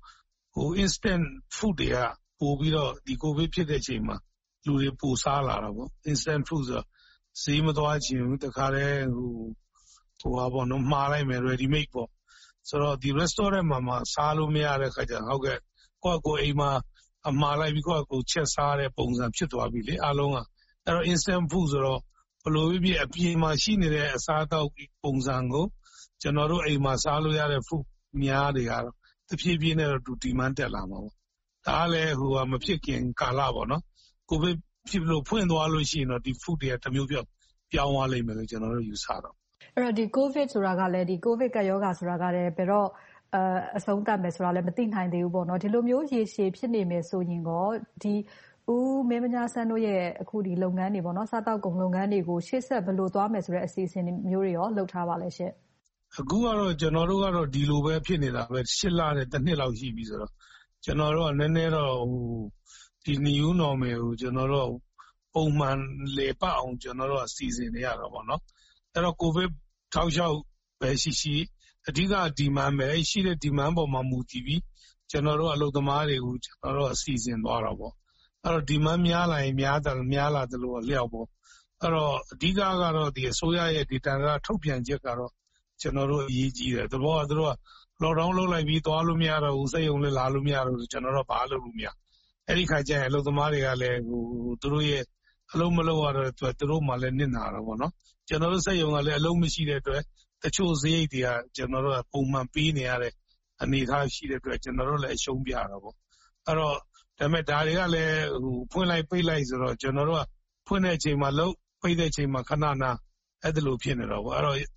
instant food တွေကပိုပြီးတော့ဒီကိုဗစ်ဖြစ်တဲ့အချိန်မှာလူတွေပိုစားလာတာပေါ့။ instant food ဆိုဈေးမသွားချင်ဘူးတခါတည်းပေါ့နော်မှားလိုက်မယ် ready made ပေါ့ဆိုတော့ဒီ restaurant မှာစားလို့မရတဲ့ခါကျဟုတ်ကဲ့ကိုယ့်အိမ်မှာမှားလိုက်ပြီးကိုယ့်ချက်စားတဲ့ပုံစံဖြစ်သွားပြီလေအားလုံးကအဲ့တော့ instant food ဆိုတော့ဘလို့ဖြစ်အပြင်မှာရှိနေတဲ့အစားအသောက်ပုံစံကိုကျနော်တို့အိမ်မှာစားလို့ရတဲ့ food များတွေကတော့တဖြည်းဖြည်းနဲ့တော့demand တက်လာမှာပေါ့ဒါကလည်းမဖြစ်ခင်ကာလပေါ့နော်ကိုဗစ်ဖြစ်လို့ဖွင့်သွားလို့ရှိရင်တော့ဒီ food တွေကတစ်မျိုးပြောင်းသွားလိမ့်မယ်လို့ကျနော်တို့ယူဆတော့အဲ့တော့ဒီကိုဗစ်ဆိုတာကလည်းဒီကိုဗစ်ကပ်ရောဂါဆိုတာကလည်းဘယ်တော့အဆုံးသတ်မယ်ဆိုတာလည်းမသိနိုင်သေးဘူးပေါ့နော်ဒီလိုမျိုးရေရှည်ဖြစ်နေမယ်ဆိုရင်တော့ဒီဦးမင်းမညာဆန်းတို့ရဲ့အခုဒီလုပ်ငန်းတွေပေါ့နော်စားတောက်ကုန်လုပ်ငန်းတွေကိုရှေ့ဆက်ဘယ်လိုသွားမယ်ဆိုတဲ့အစီအစဉ်မျိုးတွေရောလုပ်ထားပါလဲရှင့်အခုကတော့ကျနော်တို့ကတော့ဒီလိုပဲဖြစ်နေတာပဲ8လနဲ့တစ်နှစ်လောက်ရှိပြီဆိုတော့ကျနော်တို့ကနည်းနည်းတော့ဒီ new normal ကိုကျနော်တို့ပုံမှန်လေပတ်အောင်ကျနော်တို့ကစီစဉ်နေရတာပေါ့နော်အဲ့တော့ကိုဗစ်ထောက်လျှောက်ပဲရှိအဓိက demand ပဲရှိတဲ့ demand ပေါ်မှာမူတည်ပြီးကျနော်တို့အလုပ်သမားတွေကိုကျနော်တို့အစီအစဉ်သွားတာပေါ့အဲ့တော့ demand များလာရင်များလာတယ်လို့လျှောက်ပေါ့အဲ့တော့အဓိကကတော့ဒီအစိုးရရဲ့ data ထုတ်ပြန်ချက်ကတော့ကျနော်တို့အရေးကြီးတယ်သဘောကသူတို့က lockdown လုပ်လိုက်ပြီးသွားလို့မရတော့ဘူးစက်ရုံလည်းလာလို့မရတော့ဘူးကျနော်တို့ဘာလုပ်လို့မရအဲ့ဒီခါကျရင်အလုပ်သမားတွေကလည်းသူတို့ရဲ့အလုံးမလုပ်ရတော့သူတို့မှလည်းနစ်နာတော့ပေါ့နော်ကျနော်တို့စက်ရုံကလည်းအလုံးမရှိတဲ့အတွက်တချို့စရိတ်တွေကကျနော်တို့ကပုံမှန်ပေးနေရတဲ့အနေအထားရှိတဲ့အတွက်ကျနော်တို့လည်းအရှုံးပြတာပေါ့အဲ့တော့ဒါပေမဲ့ဒါတွေကလည်းဖွင့်လိုက်ပိတ်လိုက်ဆိုတော့ကျနော်တို့ကဖွင့်တဲ့အချိန်မှာလုပ်ပိတ်တဲ့အချိန်မှာခဏနာအဲ့ဒါလိုဖြစ်နေတော့ပေါ့အဲ့တော့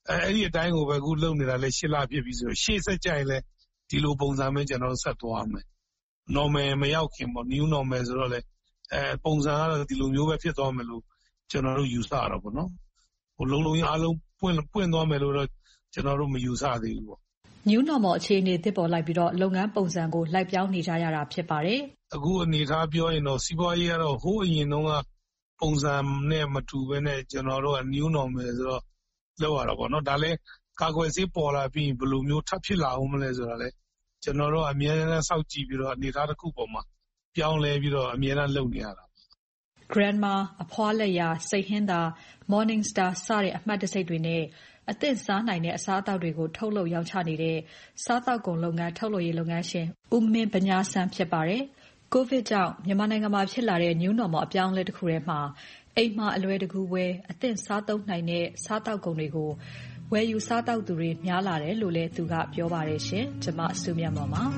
အဲ့ဒီအတိုင်းကိုပဲအခုလုပ်နေတာလဲ8လဖြစ်ပြီဆိုတော့ရှေ့ဆက်ကြရင်လဲဒီလိုပုံစံပဲကျွန်တော်တို့ဆက်သွားမယ် normal မရောက်ခင်ပေါ့ new normal ဆိုတော့လဲပုံစံကတော့ဒီလိုမျိုးပဲဖြစ်သွားမယ်လို့ကျွန်တော်တို့ယူဆရတော့ပေါ့နော်ဟိုလုံးရအားလုံးပွင့်သွားမယ်လို့တော့ကျွန်တော်တို့မယူဆသေးဘူးပေါ့ New Normal အခြေအနေသစ်ပေါ်လိုက်ပြီးတော့လုပ်ငန်းပုံစံကိုလိုက်ပြောင်းနေကြရတာဖြစ်ပါတယ်အခုအနေထားပြောရင်တော့စီးပွားရေးကတော့ဟိုးအရင်တုန်းကပုံစံနဲ့မတူဘဲနဲ့ကျွန်တော်တို့က new normal ဆိုတော့လောက်ရတာပေါ့နော်ဒါလည်းကာကွယ်ဆေးပေါ်လာပြီးဘယ်လိုမျိုးထပ်ဖြစ်လာအောင်မလဲဆိုတာလဲကျွန်တော်တို့အမြဲတမ်းစောင့်ကြည့်ပြီးတော့အနေထားတစ်ခုပေါ်မှာပြောင်းလဲပြီးတော့အမြဲတမ်းလုပ်နေရတာ Grandma အဖွားလက်ရာစိတ်ဟင်းသာ Morning Star စတဲ့အမှတ်တစိတ်တွေနဲ့အသင့်စားနိုင်တဲ့အစားအသောက်တွေကိုထုတ်လုပ်ရောင်းချနေတဲ့စားသောက်ကုန်လုပ်ငန်းထုတ်လုပ်ရေးလုပ်ငန်းရှင်ဦးမင်းပညာဆန်းဖြစ်ပါတယ်။ COVID ကြောင့်မြန်မာနိုင်ငံမှာဖြစ်လာတဲ့ New Normal အပြောင်းအလဲတစ်ခုထဲမှာအိမ်မှာအလွယ်တကူဝယ်အသင့်စားသုံးနိုင်တဲ့စားသောက်ကုန်တွေကိုဝယ်ယူစားသောက်သူတွေများလာတယ်လို့လည်းသူကပြောပါတယ်ရှင်။ကျွန်မစုမြတ်မော်ပါ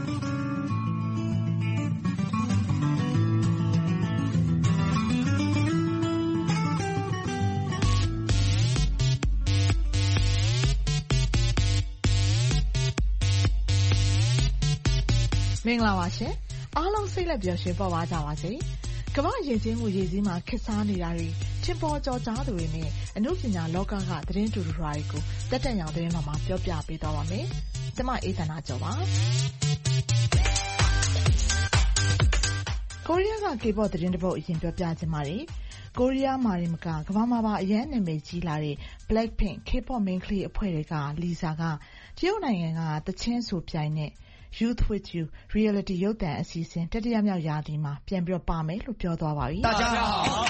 မင်္ဂလာပါရှင်အားလုံးစိတ်လက်ပျော်ရွှင်ပေါ်ပါကြပါစေကမ္ဘာယဉ်ကျေးမှုရည်စည်းမှာခက်စားနေတာတွေချင်းပေါ်ကြော်ကြားသူတွေနဲ့အမှုပညာလောကကသတင်းတူတူတွေကိုတက်တက်ရောင်သတင်းတော်မှာပြောပြပေးသွားပါမယ်ကျမအေးသန္တာကျော်ပါကိုရီးယားက K-pop သတင်းတစ်ပုဒ်အရင်ပြောပြခြင်းပါတယ်ကိုရီးယားမှာရင်မကကမ္ဘာမှာပါအရန်နာမည်ကြီးလာတဲ့ Blackpink K-pop main ကလေးအဖွဲ့တွေကလီဆာကတရုတ်နိုင်ငံကတချင်းဆိုပြိုင်တဲ့ Youth with You Reality ရုပ်သံအစီအစဉ်တတိယမြောက်ရာသီမှာပြန်ပြီးပါမယ်လို့ပြောသွားပါပြီ။大家好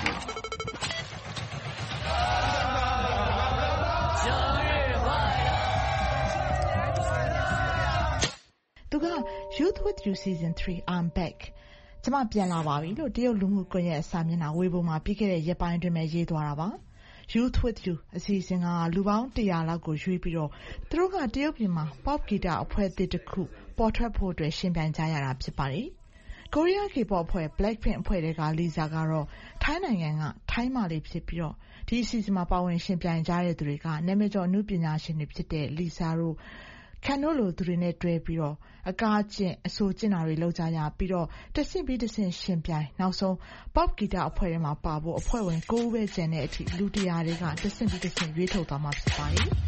သူက Youth with You Season 3 I'm back ကျမပြန်လာပါပြီလို့တရုတ်လူမှုကွန်ရက်အစာမျက်နှာဝေပေါ်မှာပြီးခဲ့တဲ့ရက်ပိုင်းအတွင်းမှာရေးသွားတာပါ။ Youth with You အစီအစဉ်ကလူပေါင်း100လောက်ကိုရွေးပြီးတော့သူတို့ကတရုတ်ပြည်မှာ pop guitar အဖွဲ့အသစ်တစ်ခုပေါ်ထွက်ဖို့အတွက်ရှင်ပြိုင်ကြရတာဖြစ်ပါတယ်။ကိုရီးယား K-pop အဖွဲ့ Blackpink အဖွဲ့တွေကလီဆာကတော့ထိုင်းနိုင်ငံကထိုင်းမလေးဖြစ်ပြီးတော့ဒီအစီအစဉ်မှာပါဝင်ရှင်ပြိုင်ကြတဲ့သူတွေကနာမည်ကျော်အမှုပညာရှင်တွေဖြစ်တဲ့လီဆာတို့ခံတို့လိုသူတွေနဲ့တွဲပြီးတော့အကားကျင့်အဆိုကျင့်တာတွေလုပ်ကြရပြီးတော့တဆင့်ပြီးတဆင့်ရှင်ပြိုင်နောက်ဆုံး pop guitar အဖွဲ့ထဲမှာပါဖို့အဖွဲ့ဝင်9ဦးပဲကျန်တဲ့အထိလူ100တွေကတဆင့်ပြီးတဆင့်ရွေးထုတ်သွားမှာဖြစ်ပါတယ်။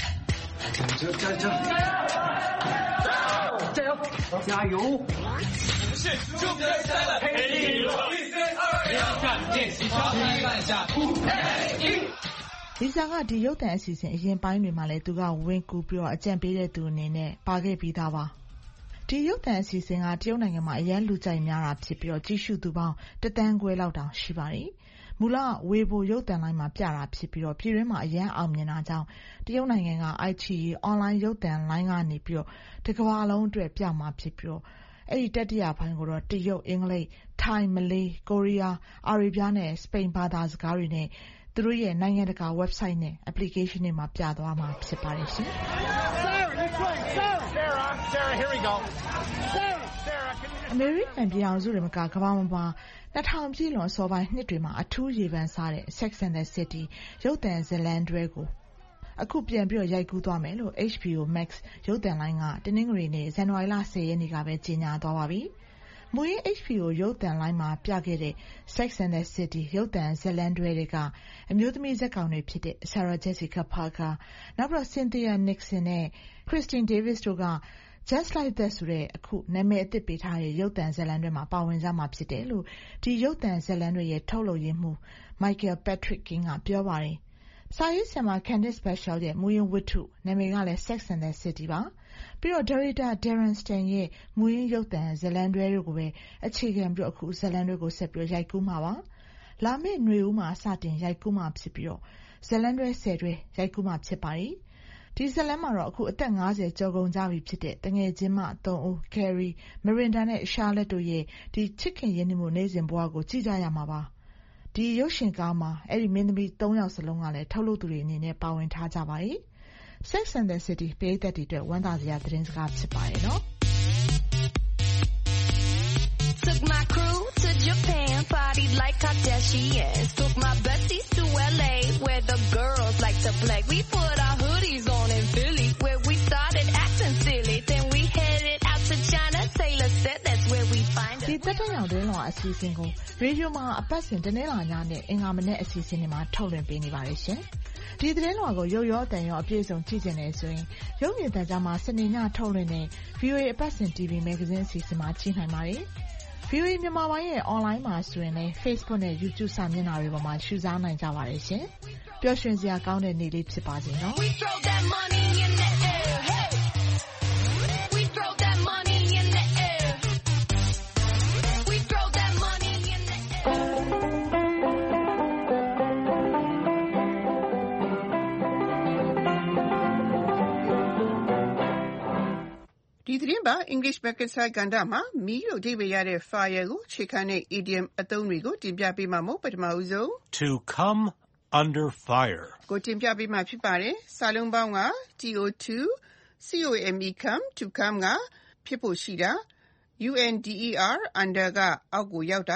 加油！不是就别再来陪你了。不要看练习场，按下不配。ဒီစားကဒီရုပ်သံအစီအစဉ်အရင်ပိုင်းတွေမှာလည်းသူကဝင်ကူပြီးတော့အကြံပေးတဲ့သူအနေနဲ့ပါခဲ့ပြီးသားပါဒီရုပ်သံအစီအစဉ်ကတရုတ်နိုင်ငံမှာအရန်လူကြိုက်များတာဖြစ်ပြီးတော့ကြီးစုသူပေါင်း1တန်းခွဲလောက်တောင်ရှိပါတယ်မူလဝေဘိုရုပ်သံလိုင်းမှာပြတာဖြစ်ပြီးတော့ပြည်တွင်းမှာအရန်အောင်မြင်တာကြောင့်တရုတ်နိုင်ငံက iQIYI အွန်လိုင်းရုပ်သံလိုင်းကနေပြီးတော့တကမ္ဘာလုံးအတွက်ပြမှာဖြစ်ပြီးတော့အဲ့ဒီတတိယပိုင်းကိုတော့တရုတ်အင်္ဂလိပ်ထိုင်းမလေးကိုရီးယားအာရေဗျနဲ့စပိန်ဘာသာစကားတွေနဲ့သူတို့ရဲ့နိုင်ငံတကာ website နဲ့ application တွေမှာပြသွားမှာဖြစ်ပါတယ်ရှင် Sarah, here we go. American ပြည်အောင်စုတွေမကကမ္ဘာမှာ2000ပြည့်လွန်အစောပိုင်းနှစ်တွေမှာအထူးရေပန်းစားတဲ့ Sex and the City ရုပ်သံဇာတ်လမ်းတွဲကိုအခုပြန်ပြီးတော့ရိုက်ကူးသွားမယ်လို့ HBO Max ရုပ်သံလိုင်းကတနင်္ဂနွေနေ့ဇန်နဝါရီလ10ရက်နေ့ကပဲကြေညာသွားပါပြီ။မူရင်း HBO ရုပ်သံလိုင်းမှာပြခဲ့တဲ့ Sex and the City ရုပ်သံဇာတ်လမ်းတွဲတွေကအမျိုးသမီးဇာတ်ကောင်တွေဖြစ်တဲ့ Sarah Jessica Parker နောက်ပြီး Cynthia Nixon နဲ့ Christine Davis တို့ကJust Like That ဆိုတဲ့အခုနာမည်အသစ်ပေးထားတဲ့ရုပ်သံဇာတ်လမ်းတွေမှာပါဝင်ကြမှာဖြစ်တယ်လို့ဒီရုပ်သံဇာတ်လမ်းတွေရဲ့ထုတ်လုပ်ရေးမှူး Michael Patrick King ကပြောပါတယ်။စာရေးဆရာမ Candice Bashel ရဲ့မူရင်းဝတ္ထုနာမည်ကလည်း Sex and the City ပါ။ပြီးတော့ Director Darren Stan ရဲ့မူရင်းရုပ်သံဇာတ်လမ်းတွေတွေကိုပဲအခြေခံပြီးအခုဇာတ်လမ်းတွေကိုဆက်ပြီးရိုက်ကူးမှာပါ။လာမယ့်ຫນွေဦးမှာစတင်ရိုက်ကူးမှာဖြစ်ပြီးတော့ဇာတ်လမ်းတွေ10တွေရိုက်ကူးမှာဖြစ်ပါတယ်။ဒီဇာတ်လမ်းမှာတော့အခုအသက်50ကျော်ကုန်ကြပြီဖြစ်တဲ့တငယ်ချင်းမ3ဦး Carrie, Miranda နဲ့ Charlotte တို့ရဲ့ဒီချစ်ခင်ရင်းနှီးမှုနေ့စဉ်ဘဝကိုကြည့်ကြရမှာပါ။ဒီရုပ်ရှင်ကားမှာအဲ့ဒီမင်းသမီး3ယောက်စလုံးကလည်းထုတ်လုပ်သူတွေအနေနဲ့ပါဝင်ထားကြပါတယ်။ Sex and the City ပရိသတ်တွေအတွက်ဝမ်းသာစရာသတင်းစကားဖြစ်ပါတယ်နော်။ Took my crew to Japan, partied like Kardashians. Took my besties to LA, where the girls like to play. We put our hoodies on in Philly, where we started acting silly. Then we headed out to China. Taylor said that's where we find it. ဒီတက်တဲ့ရောက်တဲ့လောအစီအစဉ်ကိုရေဒီယိုမှာအပတ်စဉ်တနင်္လာညနဲ့အင်္ဂါမနေ့အစီအစဉ်တွေမှာထုတ်လွှင့်ပေးနေပါတယ်ရှင်။ဒီသတင်းလွှာကိုရုပ်ရောအတန်ရောအပြည့်အစုံကြည့်ချင်တယ်ဆိုရင်ရုပ်မြင်သံကြားမှာစနေညထုတ်လွှင့်တဲ့ VOA အပတ်စဉ် TV Magazine အစီအစဉ်မှာကြည့်နိုင်ပါတယ်။ VOA မြန်မာပိုင်းရဲ့ online မှာဆိုရင်လည်း Facebook နဲ့ YouTube စာမျက်နှာတွေပေါ်မှာရှုစားနိုင်ကြပါတယ်ရှင်။ပျော်ရွှင်စရာကောင်းတဲ့နေ့လေးဖြစ်ပါစေနော်။ We throw that money in the air, hey. We throw that money in the air. We throw that money in the air. ဒီသတင်းပါ English Mackesai ကဏ္ဍမှာမီးလို့အဓိပ္ပာယ်ရတဲ့ fire ကိုခြေခံတဲ့ idiom အသုံးတွေကိုတင်ပြပေးမှာမို့ပထမဦးဆုံး To come under fire ကိုတင်ပြပေးမှာဖြစ်ပါတယ်။စာလုံးပေါင်းက to come come to come ကဖြစ်ဖို့ရှိတာ under under ကအောက်ကိုရောက်တာ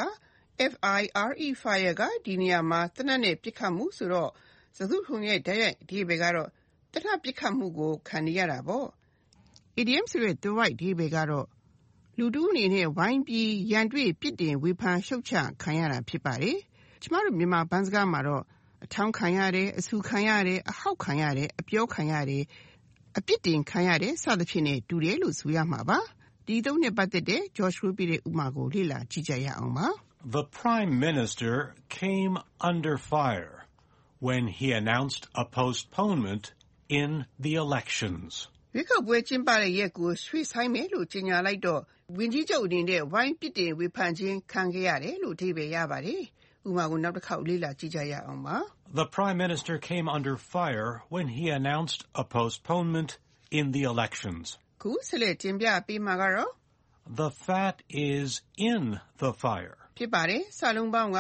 fire fire ကဒီနေရာမှာတနတ်နဲ့ပစ်ခတ်မှုဆိုတော့စကားခုံရဲ့ဓာတ်ရိုက်အဓိပ္ပာယ်ကတော့တနတ်ပစ်ခတ်မှုကိုခံနေရတာပေါ့။ idiom ဆိုတဲ့ the right အဓိပ္ပာယ်ကတော့လူတူအနေနဲ့ဝိုင်းပြီးရန်တွေ့ပြစ်တင်ဝေဖန်ရှုတ်ချခံရတာဖြစ်ပါတယ်။ကျမတို့မြန်မာဘန်းစကားမှာတော့အထောင်းခံရတယ်အဆူခံရတယ်အဟောက်ခံရတယ်အပြောခံရတယ်အပြစ်တင်ခံရတယ်စသဖြင့်နဲ့တူတယ်လို့ဆိုရမှာပါ။ဒီသုံးနဲ့ပတ်သက်တဲ့ Joshua ပြတဲ့ဥပမာကိုလေ့လာကြည့်ကြရအောင်ပါ။ The Prime Minister came under fire when he announced a postponement in the elections. ရွေးကောက်ပွဲကျင်းပတဲ့ရက်ကိုရွှေ့ဆိုင်းမယ်လို့ကြေညာလိုက်တော့ဝန်ကြီးချုပ်အနေနဲ့ဝိုင်းပြစ်တင်ဝေဖန်ခြင်းခံခဲ့ရတယ်လို့အဓိပ္ပာယ်ရပါတယ်။ဥပမာကိုနောက်တစ်ခေါက်လေ့လာကြည့်ကြရအောင်ပါ။ The Prime Minister came under fire when he announced a postponement in the elections. ခုဆက်လက်တင်ပြပေးမှာကတော့ The fat is in the fire. ဖြစ်ပါတယ်။စာလုံးပေါင်းက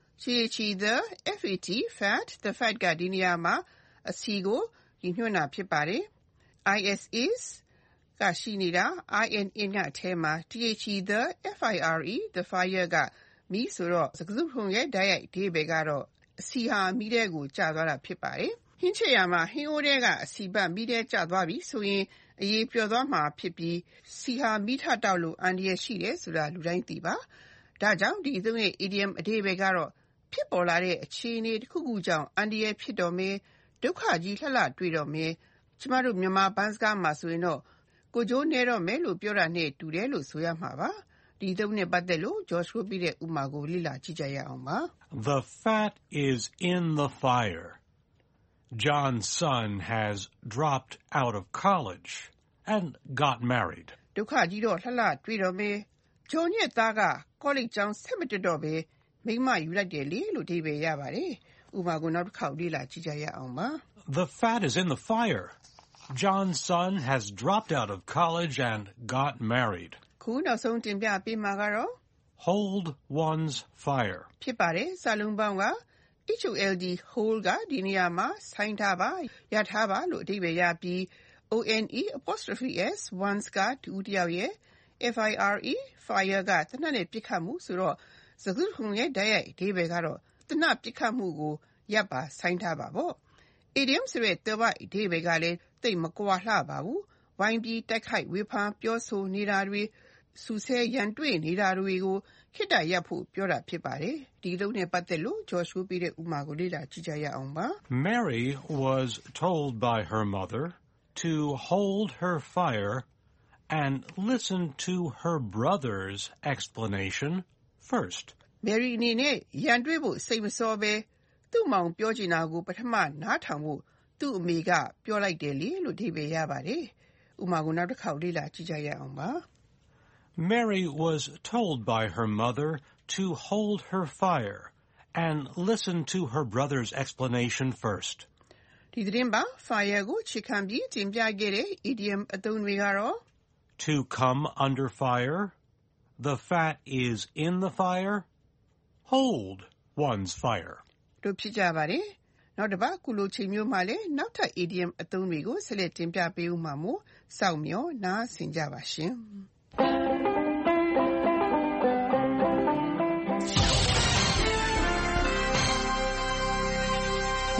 the fat the fat ကဒီနေရာမှာအစီကိုညွှန်းတာဖြစ်ပါတယ်။ is ကရှိနေတာ in ကအထဲမှာ the fire the fire ကမီးဆိုတော့စကားစုခုံရဲ့ဓာတ်ရိုက်အဓိပ္ပာယ်ကတော့အစီဟာမီးထဲကိုကျသွားတာဖြစ်ပါတယ်။ဟင်းချက်ရမှာဟင်းအိုးထဲကအစီပတ်မီးထဲကျသွားပြီဆိုရင်အရေးပျော်သွားမှာဖြစ်ပြီးစီဟာမီးထတောက်လို့အန္တရာယ်ရှိတယ်ဆိုတာလူတိုင်းသိပါ။ဒါကြောင့်ဒီအသုံးရဲ့ idiom အဓိပ္ပာယ်ကတော့ဖြစ်ပေါ်လာတဲ့အခြေအနေတစ်ခုခုကြောင့်အန္တရာယ်ဖြစ်တော်မယ်ဒုက္ခကြီးလှလှတွေ့တော်မယ်ကျမတို့မြန်မာဘန်းစကားမှာဆိုရင်တော့ကိုကျိုးနေတော့မယ်လို့ပြောတာနဲ့တူတယ်လို့ဆိုရမှာပါ။ဒီသုံးနဲ့ပတ်သက်လို့ Joshua ပြတဲ့ဥပမာကိုလေ့လာကြည့်ကြရအောင်ပါ။ The fat is in the fire. John's son has dropped out of college and got married. ဒုက္ခကြီးတော့လှလှတွေ့တော်မယ်ဂျွန်ရဲ့သားကကောလိပ်ကျောင်းဆက်မတက်တော့ပဲမိန်းမယူလိုက်တယ်လေလို့အဓိပ္ပာယ်ရပါတယ်။ဥပမာကိုနောက်တစ်ခေါက်လေ့လာကြည့်ကြရအောင်ပါ။ The fat is in the fire. John's son has dropped out of college and got married. ခုနောက်ဆုံးတင်ပြပေးမှာကတော့ Hold one's fire. ဖြစ်ပါတယ်။စာလုံးပေါင်းက hold ကဒီနေရာမှာဆိုင်းထားပါရထားပါလို့အဓိပ္ပာယ်ရပြီး one one's ကတူတယောက်ရဲ့ fire ကတနတ်နဲ့ပစ်ခတ်မှုဆိုတော့စကားခုံရဲ့ဓာတ်ရိုက်အဓိပ္ပာယ်ကတော့တနတ်ပစ်ခတ်မှုကိုရပ်ပါဆိုင်းထားပါပေါ့။ idiom ဆိုတဲ့တဝိုက်အဓိပ္ပာယ်ကလည်းသိပ်မကွာလှပါဘူး။ဝိုင်းပြီးတိုက်ခိုက်ဝေဖန်ပြောဆိုနေတာတွေစူဆဲရန်တွေ့နေတာတွေကိုခေတ္တရပ်ဖို့ပြောတာဖြစ်ပါတယ်။ဒီလုံးနဲ့ပတ်သက်လို့ Joshua ပြတဲ့ဥပမာကိုလေ့လာကြည့်ကြရအောင်ပါ။ Mary was told by her mother to hold her fire and listen to her brother's explanation first. Mary အနေနဲ့ရန်တွေ့ဖို့စိတ်မစောပဲသူ့မောင်ပြောချင်တာကိုပထမနားထောင်ဖို့သူ့အမေကပြောလိုက်တယ်လေလို့အဓိပ္ပာယ်ရပါတယ်။ဥပမာကိုနောက်တစ်ခေါက်လေ့လာကြည့်ကြရအောင်ပါ။ Mary was told by her mother to hold her fire and listen to her brother's explanation first. ဒီသတင်းပါ fire ကိုခြေခံပြီးတင်ပြခဲ့တဲ့ idiom အသုံးတွေကတော့ To come under fire, the fat is in the fire, hold one's fire. တို့ဖြစ်ကြပါတယ်။နောက်တစ်ပတ်ကုလိုချိန်မျိုးမှလည်းနောက်ထပ် idiom အသုံးတွေကိုဆက်လက်တင်ပြပေးဦးမှာမို့စောင့်မျှော်နားဆင်ကြပါရှင်။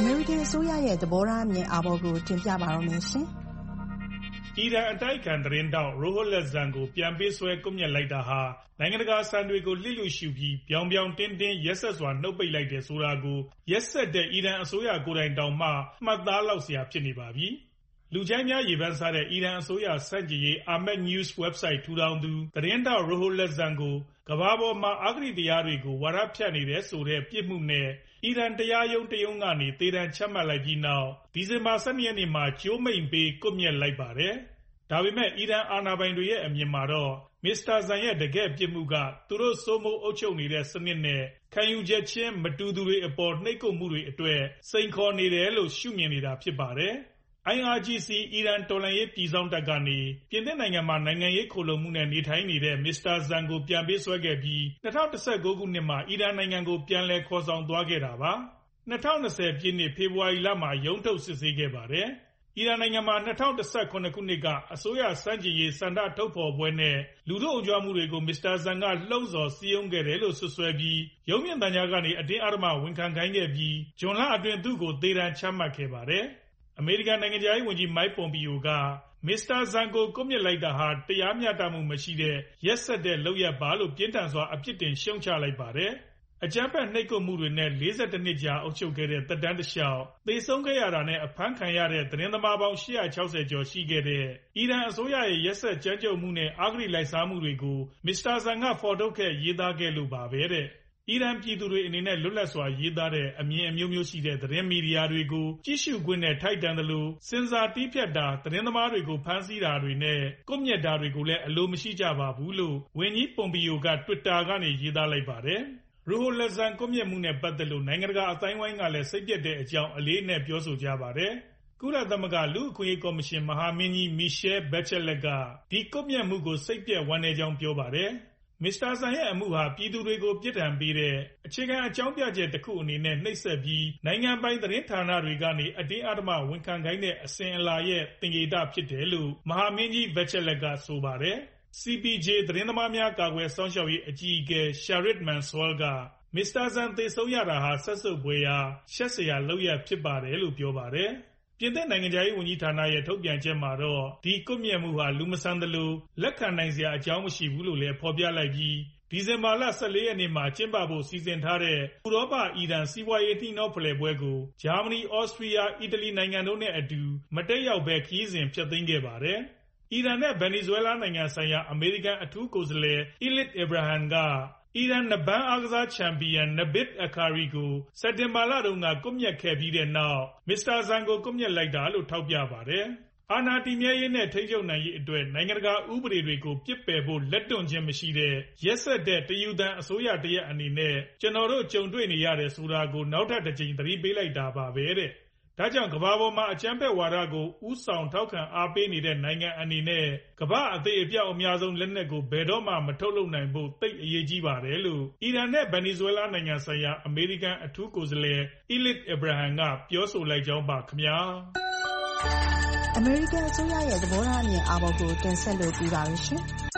မေရိကန်အစိုးရရဲ့သဘောထားအမြင်အာဘော်ကိုတင်ပြပါတော့မယ်ရှင်။အီရန်အတိုက်အခံသတင်းထောက် Rohol Lazan ကိုပြန်ပေးဆွဲကွပ်မျက်လိုက်တာဟာနိုင်ငံတကာစံတွေကိုလျစ်လျူရှုပြီးပြောင်ပြောင်တင်းတင်းရက်စက်စွာနှုတ်ပိတ်လိုက်တယ်ဆိုတာကိုရက်စက်တဲ့အီရန်အစိုးရကိုယ်တိုင်တောင်မှမှတ်သားလောက်စရာဖြစ်နေပါပြီ။လူကြိုက်များရေပန်းစားတဲ့အီရန်အစိုးရဆန့်ကျင်ရေး Ahmed News Website ထူထောင်သူသတင်းထောက် Rohol Lazan ကိုကမ္ဘာပေါ်မှာအဂတိတရားတွေကိုဝါဒဖြန့်နေတယ်ဆိုတဲ့ပြစ်မှုနဲ့အီရန်တရားရုံးတရုံးကနေသေဒဏ်ချမှတ်လိုက်ပြီးနောက်ဒီဇင်ဘာ 12 ရက်နေ့မှာကြိုးမိန့်ပေးကွပ်မျက်လိုက်ပါတယ်။ဒါပေမဲ့အီရန်အာဏာပိုင်တွေရဲ့အမြင်မှာတော့မစ္စတာဇန်ရဲ့တကယ့်ပြစ်မှုကသူတို့စိုးမိုးအုပ်ချုပ်နေတဲ့စနစ်နဲ့ခံယူချက်ချင်းမတူသူတွေအပေါ်နှိပ်ကွပ်မှုတွေအတွက်စိန်ခေါ်နေတယ်လို့ရှုမြင်နေတာဖြစ်ပါတယ်။ IRGC အီရန်တော်လှန်ရေးပြည်စောင့်တပ်ကနေပြင်သစ်နိုင်ငံမှာနိုင်ငံရေးခိုလှုံမှုနဲ့နေထိုင်နေတဲ့မစ္စတာဇန်ကိုပြန်ပေးဆွဲခဲ့ပြီး2019 ခုနှစ်မှာအီရန်နိုင်ငံကိုပြန်လည်ခေါ်ဆောင်သွားခဲ့တာပါ။2020 ပြည့်နှစ်ဖေဖော်ဝါရီလမှာရုံးထုတ်စစ်ဆေးခဲ့ပါတယ်။အီရန်နိုင်ငံမှာ2017 ခုနှစ်ကအစိုးရဆန့်ကျင်ရေးဆန္ဒထုတ်ဖော်ပွဲနဲ့လူထုအုံကြွမှုတွေကိုမစ္စတာဇန်ကလှုံ့ဆော်စည်းရုံးခဲ့တယ်လို့စွပ်စွဲပြီးရုံးမြင့်သံကြားကနေအတင်းအဓမ္မဝန်ခံခိုင်းခဲ့ပြီးဇွန်လအတွင်းသူ့ကိုသေဒဏ်ချမှတ်ခဲ့ပါတယ်။အမေရိကန်နိုင်ငံခြားရေးဝန်ကြီး Mike Pompeo ကမစ္စတာဇန်ကိုကွပ်မျက်လိုက်တာဟာတရားမျှတမှုမရှိတဲ့ရက်စက်တဲ့လုပ်ရပ်ပါလို့ပြင်းထန်စွာအပြစ်တင်ရှုတ်ချလိုက်ပါတယ်။အကြမ်းဖက်နှိပ်ကွပ်မှုတွေနဲ့42နှစ်ကြာအုပ်ချုပ်ခဲ့တဲ့သက်တမ်းတစ်လျှောက်သေဆုံးခဲ့ရတာနဲ့အဖမ်းခံရတဲ့သတင်းသမားပေါင်း860ကျော်ရှိခဲ့တဲ့အီရန်အစိုးရရဲ့ရက်စက်ကြမ်းကြုတ်မှုနဲ့အဂတိလိုက်စားမှုတွေကိုမစ္စတာဇန်ကဖော်ထုတ်ခဲ့ရေးသားခဲ့လို့ပါပဲတဲ့အီရန်ပြည်သူတွေအနေနဲ့လွတ်လပ်စွာရေးသားတဲ့အမြင်အမျိုးမျိုးရှိတဲ့သတင်းမီဒီယာတွေကိုကြည့်ရှုခွင့်နဲ့ထိုက်တန်သလိုစင်ဆာတီးဖြတ်တာသတင်းသမားတွေကိုဖမ်းဆီးတာတွေနဲ့ကွပ်မျက်တာတွေကိုလည်းအလိုမရှိကြပါဘူးလို့ဝန်ကြီးပွန်ပီယိုက Twitter ကနေရေးသားလိုက်ပါတယ်။ Rohol Lazan ကွပ်မျက်မှုနဲ့ပတ်သက်လို့နိုင်ငံတကာအသိုင်းအဝိုင်းကလည်းစိတ်ပျက်တဲ့အကြောင်းအလေးအနက်ပြောဆိုကြပါတယ်။ကုလသမဂ္ဂလူ့အခွင့်အရေးကော်မရှင်မဟာမင်းကြီး Michelle Bachelet ကဒီကွပ်မျက်မှုကိုစိတ်ပျက်ဝမ်းနည်းကြောင်းပြောပါတယ်။မစ္စတာဇန်ရဲ့အမှုဟာပြည်သူတွေကိုပြစ်ဒဏ်ပေးတဲ့အခြေခံအကြောင်းပြချက်တစ်ခုအနေနဲ့နှိပ်စက်ပြီးနိုင်ငံပိုင်သတင်းဌာနတွေကနေအတင်းအဓမ္မဝန်ခံခိုင်းတဲ့အစဉ်အလာရဲ့သင်္ကေတဖြစ်တယ်လို့မဟာမင်းကြီး Bachelet ကဆိုပါတယ်။ CPJ သတင်းသမားများကာကွယ်စောင့်ရှောက်ရေးအကြီးအကဲ Sharit Mansour ကမစ္စတာဇန်သေဆုံးရတာဟာစက်ဆုပ်ဖွယ်ရာရှက်စရာလုပ်ရပ်ဖြစ်ပါတယ်လို့ပြောပါတယ်။ပြင်သစ်နိုင်ငံခြားရေးဝန်ကြီးဌာနရဲ့ထုတ်ပြန်ချက်မှာတော့ဒီကွပ်မျက်မှုဟာလူမဆန်သလိုလက်ခံနိုင်စရာအကြောင်းမရှိဘူးလို့လည်းဖော်ပြလိုက်ပြီးဒီဇင်ဘာလ 14 ရက်နေ့မှာကျင်းပဖို့စီစဉ်ထားတဲ့ဥရောပအီရန်စီးပွားရေးနှီးနှောဖလှယ်ပွဲကိုဂျာမနီ၊ဩစတြီးယား၊အီတလီနိုင်ငံတို့နဲ့အတူမတက်ရောက်ဘဲခရီးစဉ်ဖျက်သိမ်းခဲ့ပါတယ်။အီရန်နဲ့ဗင်နီဇွဲလားနိုင်ငံဆိုင်ရာအမေရိကန်အထူးကိုယ်စားလှယ် Elif Abraham ကအီရန်နပန်းအားကစားချန်ပီယံ Nabih Akari ကိုစက်တင်ဘာလတုန်းကကွပ်မျက်ခဲ့ပြီးတဲ့နောက်မစ္စတာဇန်ကိုကွပ်မျက်လိုက်တာလို့ထောက်ပြပါတယ်။အာဏာတည်မြဲရေးနဲ့ထိန်းချုပ်နိုင်ရေးအတွက်နိုင်ငံတကာဥပဒေတွေကိုပစ်ပယ်ဖို့လက်တွန့်ခြင်းမရှိတဲ့ရက်စက်တဲ့တယူသန်အစိုးရတရပ်အနေနဲ့ကျွန်တော်တို့ကြုံတွေ့နေရတယ်ဆိုတာကိုနောက်ထပ်တစ်ကြိမ်သတိပေးလိုက်တာပါပဲတဲ့။ဒါကြောင့်ကမ္ဘာပေါ်မှာအကြမ်းဖက်ဝါဒကိုဦးဆောင်ထောက်ခံအားပေးနေတဲ့နိုင်ငံအနေနဲ့ကမ္ဘာအသေးအပြောက်အများဆုံးလက်နက်ကိုဘယ်တော့မှမထုတ်လုပ်နိုင်ဖို့သိပ်အရေးကြီးပါတယ်လို့အီရန်နဲ့ဗင်နီဇွဲလားနိုင်ငံဆိုင်ရာအမေရိကန်အထူးကိုယ်စားလှယ် Elif Abraham ကပြောဆိုလိုက်ကြောင်းပါခင်ဗျာအမေရိကန်အစိုးရရဲ့သဘောထားအမြင်အာဘော်ကိုတင်ဆက်လို့ပြီးပါပြီရှင်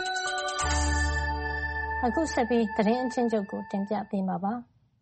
အခုဆက်ပြီးသတင်းအချင်းချုပ်ကိုတင်ပြပေးမှာပါ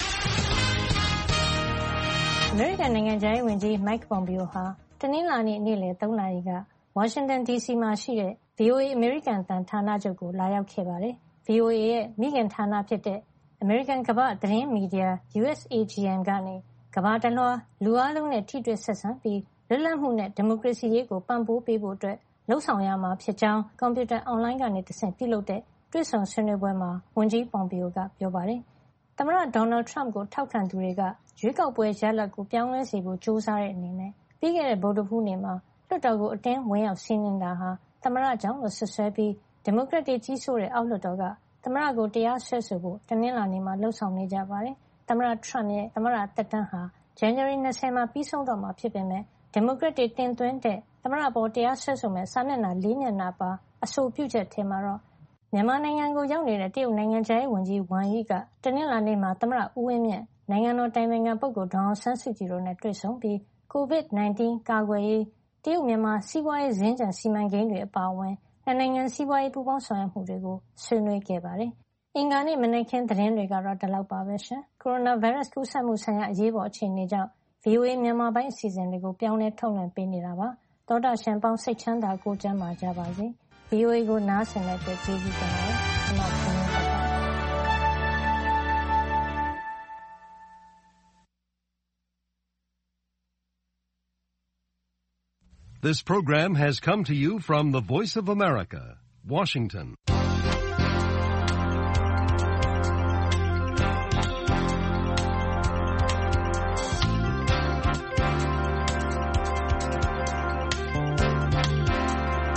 အမေရိကန်နိုင်ငံခြားရေးဝန်ကြီး Mike Pompeo ဟာတနင်္လာနေ့နေ့လယ် 3 နာရီကဝါရှင်တန် D.C. မှာရှိတဲ့ VOA အမေရိကန်အသံဌာနချုပ်ကိုလာရောက်ခဲ့ပါတယ်။ VOA ရဲ့မိခင်ဌာနဖြစ်တဲ့အမေရိကန်ကမ္ဘာ့သတင်းမီဒီယာ USAGM ကနေကမ္ဘာတလွှားလူအားလုံးနဲ့ထိတွေ့ဆက်ဆံပြီးလွတ်လပ်မှုနဲ့ဒီမိုကရေစီရေးကိုပံ့ပိုးပေးဖို့အတွက်လှုံ့ဆော်ရမှာဖြစ်ကြောင်းကွန်ပျူတာအွန်လိုင်းကနေတဆင့်ပြုလုပ်တဲ့တွေ့ဆုံဆွေးနွေးပွဲမှာဝန်ကြီး Pompeo ကပြောပါတယ်။သမ္မတ Donald Trump ကိုထောက်ခံသူတွေကရွေးကောက်ပွဲရလဒ်ကိုပြောင်းလဲစေဖို့ကြိုးစားတဲ့အနေနဲ့ပြီးခဲ့တဲ့ဗုဒ္ဓဟူးနေ့မှာလွှတ်တော်ကိုအတင်းဝင်ရောက်စီးနင်းတာဟာသမ္မတကြောင့်လို့ဆွဆွဲပြီးဒီမိုကရက်တွေကြီးစိုးတဲ့အောက်လွှတ်တော်ကသမ္မတကိုတရားစွဲဆိုဖို့တနင်္လာနေ့မှာလှုံ့ဆော်နေကြပါတယ်။သမ္မတ Trump ရဲ့သမ္မတသက်တမ်းဟာဇန်နဝါရီ 20 မှာပြီးဆုံးတော့မှာဖြစ်ပေမဲ့ဒီမိုကရက်တွေတင်သွင်းတဲ့သမ္မတပေါ်တရားစွဲဆိုမဲ့စာမျက်နှာ4 မျက်နှာပါအဆိုပြုချက်ထဲမှာတော့မြန်မာနိုင်ငံကိုရောက်နေတဲ့တရုတ်နိုင်ငံခြားရေးဝန်ကြီးဝမ်ယီကတနင်္လာနေ့မှာသမ္မတဦးဝင်းမြင့်နိုင်ငံတော်တိုင်ပင်ခံပုဂ္ဂိုလ်ဒေါ်အောင်ဆန်းစုကြည်တို့နဲ့တွေ့ဆုံပြီး COVID-19 ကာကွယ်ရေးတရုတ်မြန်မာစီးပွားရေးစင်္ကြန်စီမံကိန်းတွေအပါအဝင်နှစ်နိုင်ငံစီးပွားရေးပူးပေါင်းဆောင်ရွက်မှုတွေကိုဆွေးနွေးခဲ့ပါတယ်။အင်္ဂါနေ့မနက်ခင်းသတင်းတွေကတော့ဒီလောက်ပါပဲရှင်။ကိုရိုနာဗိုင်းရပ်စ်ကူးစက်မှုဆိုင်ရာအရေးပေါ်အခြေအနေကြောင့် VOA မြန်မာပိုင်းအစီအစဉ်တွေကိုပြောင်းလဲထုတ်လွှင့်ပေးနေတာပါသောတာရှင်ပေါင်းစိတ်ချမ်းသာကိုယ်ကျန်းမာကြပါစေ VOA ကိုနားဆင်တဲ့အတွက်ကျေးဇူးတင်ပါတယ်ကျွန်တော်ခင်ဗျားပါ This program has come to you from the Voice of America, Washington.